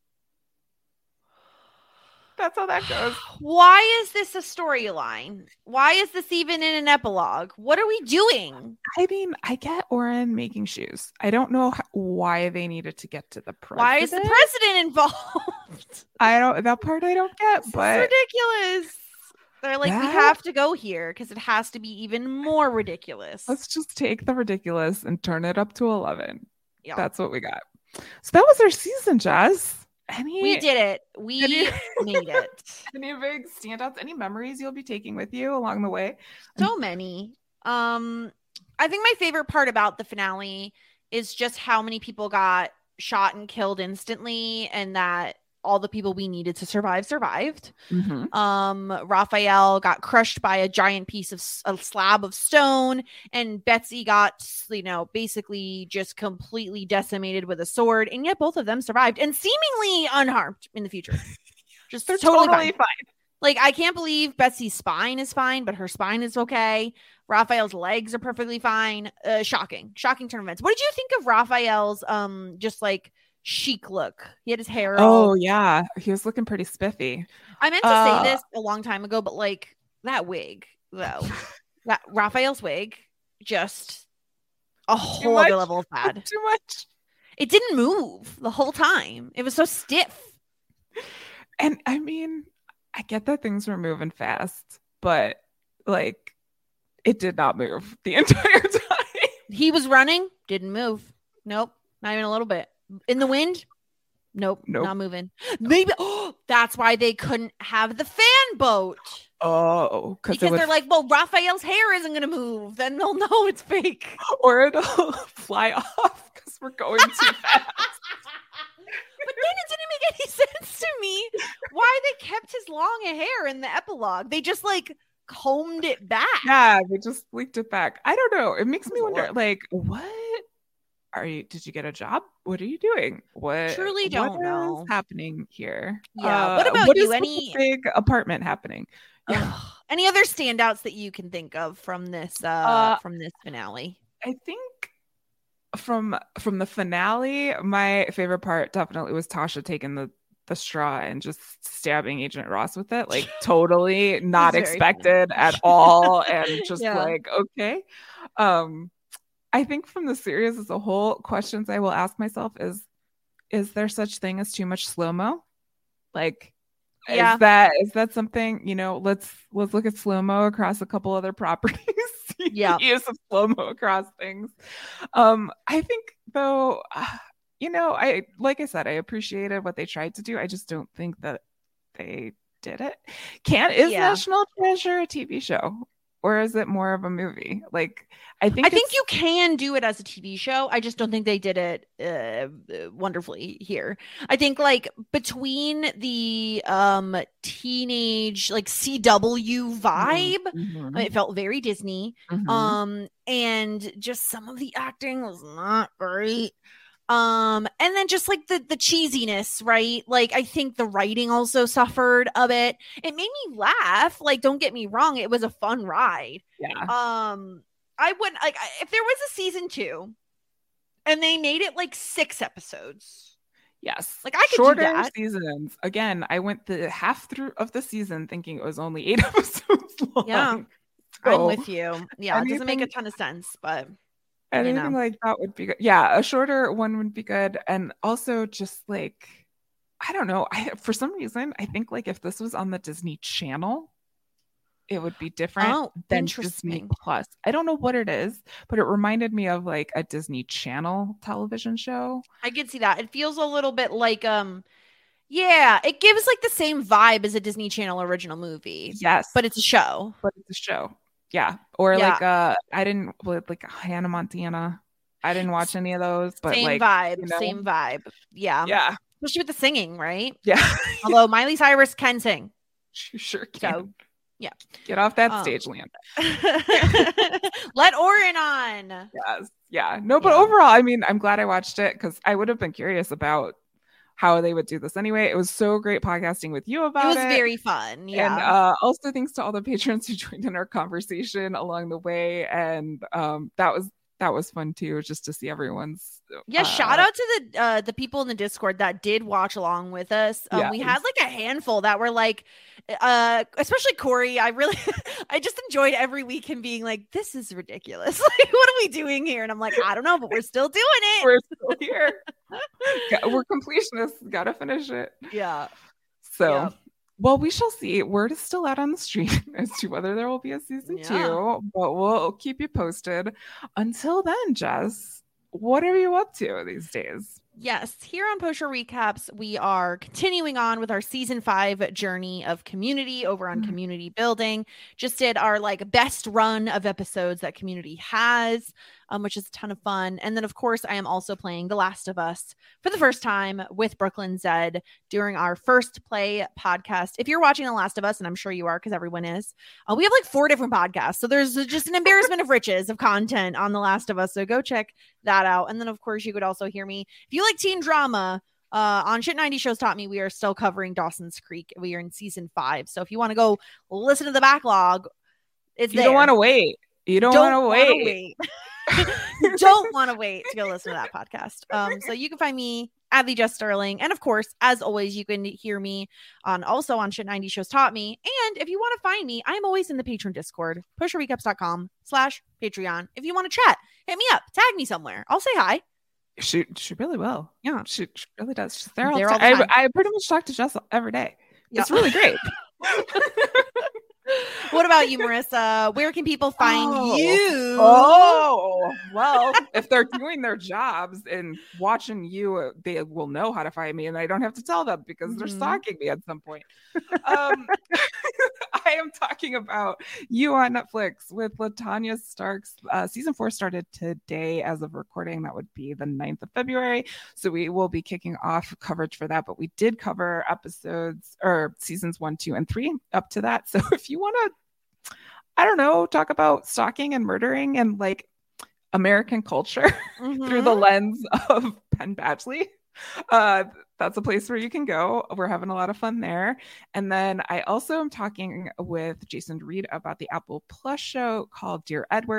Speaker 3: That's how that goes.
Speaker 4: Why is this a storyline? Why is this even in an epilogue? What are we doing?
Speaker 3: I mean, I get Oren making shoes. I don't know how, why they needed to get to the president.
Speaker 4: Why is the president involved?
Speaker 3: I don't. That part I don't get.
Speaker 4: This
Speaker 3: but
Speaker 4: is ridiculous. They're like, that? we have to go here because it has to be even more ridiculous.
Speaker 3: Let's just take the ridiculous and turn it up to eleven.
Speaker 4: Yep.
Speaker 3: That's what we got. So that was our season, Jess. Any,
Speaker 4: we did it. We any, made it.
Speaker 3: Any big standouts? Any memories you'll be taking with you along the way?
Speaker 4: So many. Um, I think my favorite part about the finale is just how many people got shot and killed instantly, and that all the people we needed to survive survived. Mm-hmm. Um, Raphael got crushed by a giant piece of a slab of stone, and Betsy got, you know, basically just completely decimated with a sword, and yet both of them survived and seemingly unharmed in the future. Just
Speaker 3: they're totally, totally fine. fine.
Speaker 4: Like, I can't believe Betsy's spine is fine, but her spine is okay. Raphael's legs are perfectly fine. Uh, shocking, shocking turn of events. What did you think of Raphael's um just like chic look? He had his hair.
Speaker 3: Oh
Speaker 4: all...
Speaker 3: yeah, he was looking pretty spiffy.
Speaker 4: I meant to uh, say this a long time ago, but like that wig though, that Raphael's wig, just a whole
Speaker 3: much,
Speaker 4: other level of bad.
Speaker 3: Too much.
Speaker 4: It didn't move the whole time. It was so stiff.
Speaker 3: And I mean, I get that things were moving fast, but like it did not move the entire time.
Speaker 4: He was running, didn't move. Nope, not even a little bit. In the wind? Nope, nope. Not moving. Maybe oh, that's why they couldn't have the fan boat.
Speaker 3: Oh,
Speaker 4: because
Speaker 3: would...
Speaker 4: they're like, well, Raphael's hair isn't going to move. Then they'll know it's fake.
Speaker 3: Or it'll fly off because we're going too fast.
Speaker 4: But then it didn't make any sense to me why they kept his long hair in the epilogue. They just like combed it back.
Speaker 3: Yeah, they just leaked it back. I don't know. It makes me wonder, like, what? Are you, did you get a job? What are you doing? What
Speaker 4: truly don't
Speaker 3: what
Speaker 4: know
Speaker 3: is happening here?
Speaker 4: Yeah. Uh, what about
Speaker 3: what
Speaker 4: you?
Speaker 3: Is
Speaker 4: Any
Speaker 3: big apartment happening?
Speaker 4: Yeah. Any other standouts that you can think of from this uh, uh from this finale?
Speaker 3: I think from from the finale, my favorite part definitely was Tasha taking the the straw and just stabbing Agent Ross with it. Like totally not expected funny. At all. And just yeah. like, okay. Um, I think from the series as a whole, questions I will ask myself is, is there such thing as too much slow-mo? Like, yeah. is that is that something, you know, let's let's look at slow-mo across a couple other properties.
Speaker 4: Yeah.
Speaker 3: Use of slow-mo across things. Um, I think though, uh, you know, I like I said, I appreciated what they tried to do. I just don't think that they did it. Can't is yeah. National Treasure a T V show? Or is it more of a movie? Like, I think
Speaker 4: I think you can do it as a T V show. I just don't think they did it uh, wonderfully here. I think like between the um teenage like C W vibe, mm-hmm. it felt very Disney. Mm-hmm. Um, and just some of the acting was not great. Um, and then just like the the cheesiness, right? Like I think the writing also suffered a bit. It made me laugh. Like, don't get me wrong, it was a fun ride.
Speaker 3: Yeah.
Speaker 4: Um, I wouldn't like if there was a season two, and they made it like six episodes.
Speaker 3: Yes,
Speaker 4: like I could
Speaker 3: shorter
Speaker 4: do that.
Speaker 3: Seasons. Again, I went the half through of the season thinking it was only eight episodes long.
Speaker 4: Yeah, so, I'm with you. Yeah, anything, it doesn't make a ton of sense, but.
Speaker 3: Anything
Speaker 4: you know.
Speaker 3: like that would be good. Yeah, a shorter one would be good. And also just like, I don't know. I for some reason, I think like if this was on the Disney Channel, it would be different
Speaker 4: oh,
Speaker 3: than Disney Plus. I don't know what it is, but it reminded me of like a Disney Channel television show.
Speaker 4: I could see that. It feels a little bit like, um, yeah, it gives like the same vibe as a Disney Channel original movie.
Speaker 3: Yes.
Speaker 4: But it's a show.
Speaker 3: But it's a show. Yeah. Or yeah. like uh I didn't like Hannah Montana. I didn't watch any of those, but
Speaker 4: same
Speaker 3: like
Speaker 4: vibe,
Speaker 3: you know?
Speaker 4: same vibe. Yeah.
Speaker 3: Yeah.
Speaker 4: Especially with the singing, right?
Speaker 3: Yeah.
Speaker 4: Although Miley Cyrus can sing.
Speaker 3: She sure can.
Speaker 4: So, yeah.
Speaker 3: Get off that um. stage, Land.
Speaker 4: Let Oren on.
Speaker 3: Yes. Yeah. No, but yeah. overall, I mean, I'm glad I watched it because I would have been curious about how they would do this anyway. It was so great podcasting with you about it.
Speaker 4: Was it was very fun. Yeah.
Speaker 3: And uh, also thanks to all the patrons who joined in our conversation along the way. And um, that was that was fun too, just to see everyone's.
Speaker 4: Yeah. Uh, shout out to the uh, the people in the Discord that did watch along with us. Um,
Speaker 3: yeah,
Speaker 4: we had like a handful that were like, uh, especially Corey. I really, I just enjoyed every week him being like, "This is ridiculous. Like, what are we doing here?" And I'm like, "I don't know, but we're still doing it.
Speaker 3: We're still here. We're completionists. Gotta finish it."
Speaker 4: Yeah.
Speaker 3: So,
Speaker 4: yeah.
Speaker 3: well, we shall see. Word is still out on the street as to whether there will be a season yeah. two, but we'll keep you posted. Until then, Jess, what are you up to these days?
Speaker 4: Yes, here on Post Show Recaps, we are continuing on with our season five journey of Community over on mm-hmm. Community Building. Just did our like best run of episodes that Community has, um, which is a ton of fun. And then, of course, I am also playing The Last of Us for the first time with Brooklyn Zed during our first play podcast. If you're watching The Last of Us, and I'm sure you are because everyone is, uh, we have like four different podcasts. So there's just an embarrassment of riches of content on The Last of Us. So go check that out. And then, of course, you could also hear me. If you like teen drama, uh, on Shit ninety Shows Taught Me, we are still covering Dawson's Creek. We are in season five. So if you want to go listen to the backlog, it's
Speaker 3: you
Speaker 4: there.
Speaker 3: don't want to wait. You don't, don't want to wait.
Speaker 4: wait. You don't want to wait to go listen to that podcast. Um, so you can find me at the Jess Sterling. And of course, as always, you can hear me on also on Shit ninety Shows Taught Me. And if you want to find me, I'm always in the Patreon Discord, pushrecaps.com slash Patreon. If you want to chat, hit me up, tag me somewhere. I'll say hi.
Speaker 3: She she really will. Yeah, she, she really does. She's there all,
Speaker 4: there
Speaker 3: all
Speaker 4: the time.
Speaker 3: I, I pretty much talk to Jess every day. Yeah. It's really great.
Speaker 4: What about you, Marissa? Where can people find
Speaker 3: oh.
Speaker 4: you?
Speaker 3: Oh, well, if they're doing their jobs and watching you, they will know how to find me, and I don't have to tell them because mm-hmm. they're stalking me at some point. Um, I am talking about You on Netflix with LaTonya Starks. Uh, season four started today as of recording. That would be the ninth of February. So we will be kicking off coverage for that, but we did cover episodes or seasons one, two, and three up to that. So if you want to, I don't know, talk about stalking and murdering and like American culture mm-hmm. through the lens of Penn Badgley, uh, that's a place where you can go. We're having a lot of fun there. And then I also am talking with Jason Reed about the Apple Plus show called Dear Edward.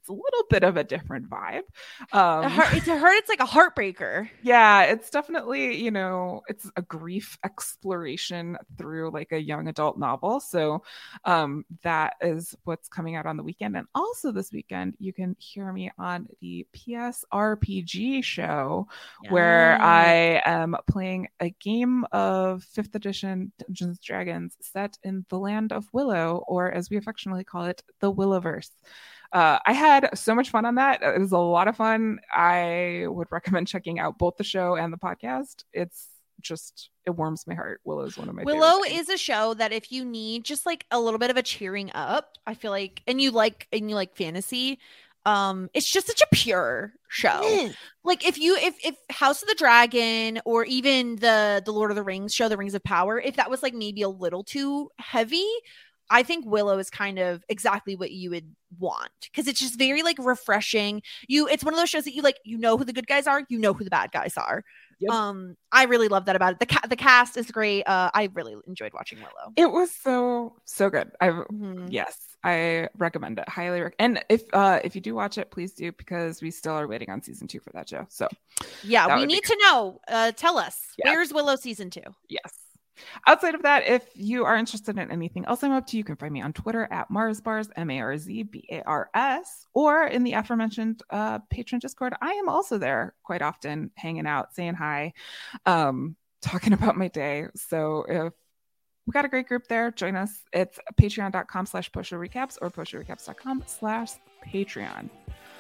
Speaker 3: it's a little bit of a different vibe. Um,
Speaker 4: heart, to her, it's like a heartbreaker.
Speaker 3: Yeah, it's definitely, you know, it's a grief exploration through like a young adult novel. So um, that is what's coming out on the weekend. And also this weekend, you can hear me on the P S R P G show yeah. where I am playing a game of fifth edition Dungeons and Dragons set in the land of Willow, or as we affectionately call it, the Willowverse. Uh, I had so much fun on that. It was a lot of fun. I would recommend checking out both the show and the podcast. It's just, it warms my heart. Willow is one of my
Speaker 4: Willow
Speaker 3: favorite
Speaker 4: is a show that if you need just like a little bit of a cheering up, I feel like, and you like, and you like fantasy, um, it's just such a pure show. Mm. Like if you, if, if House of the Dragon or even the, the Lord of the Rings show, The Rings of Power, if that was like maybe a little too heavy, I think Willow is kind of exactly what you would want because it's just very like refreshing. You, it's one of those shows that you like, you know who the good guys are, you know who the bad guys are. Yep. Um, I really love that about it. The ca- the cast is great. Uh, I really enjoyed watching Willow.
Speaker 3: It was so so good. I mm-hmm. yes, I recommend it highly. Rec- and if uh if you do watch it, please do because we still are waiting on season two for that show. So
Speaker 4: yeah, we need to know. Uh, tell us yeah. Where's Willow season two?
Speaker 3: Yes. Outside of that, if you are interested in anything else I'm up to, you can find me on Twitter at MarzBars, M A R Z B A R S, or in the aforementioned uh, Patreon Discord. I am also there quite often, hanging out, saying hi, um, talking about my day. So if we got a great group there, join us. It's patreon.com slash post show recaps or postshowrecaps.com slash Patreon.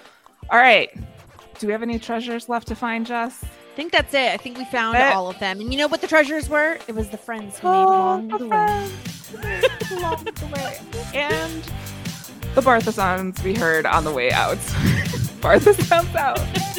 Speaker 3: All right. Do we have any treasures left to find, Jess?
Speaker 4: I think that's it. I think we found it. all of them. And you know what the treasures were? It was the friends who made oh, along the, the way.
Speaker 3: along the way. And the Bartha sounds we heard on the way out. Bartha sounds out.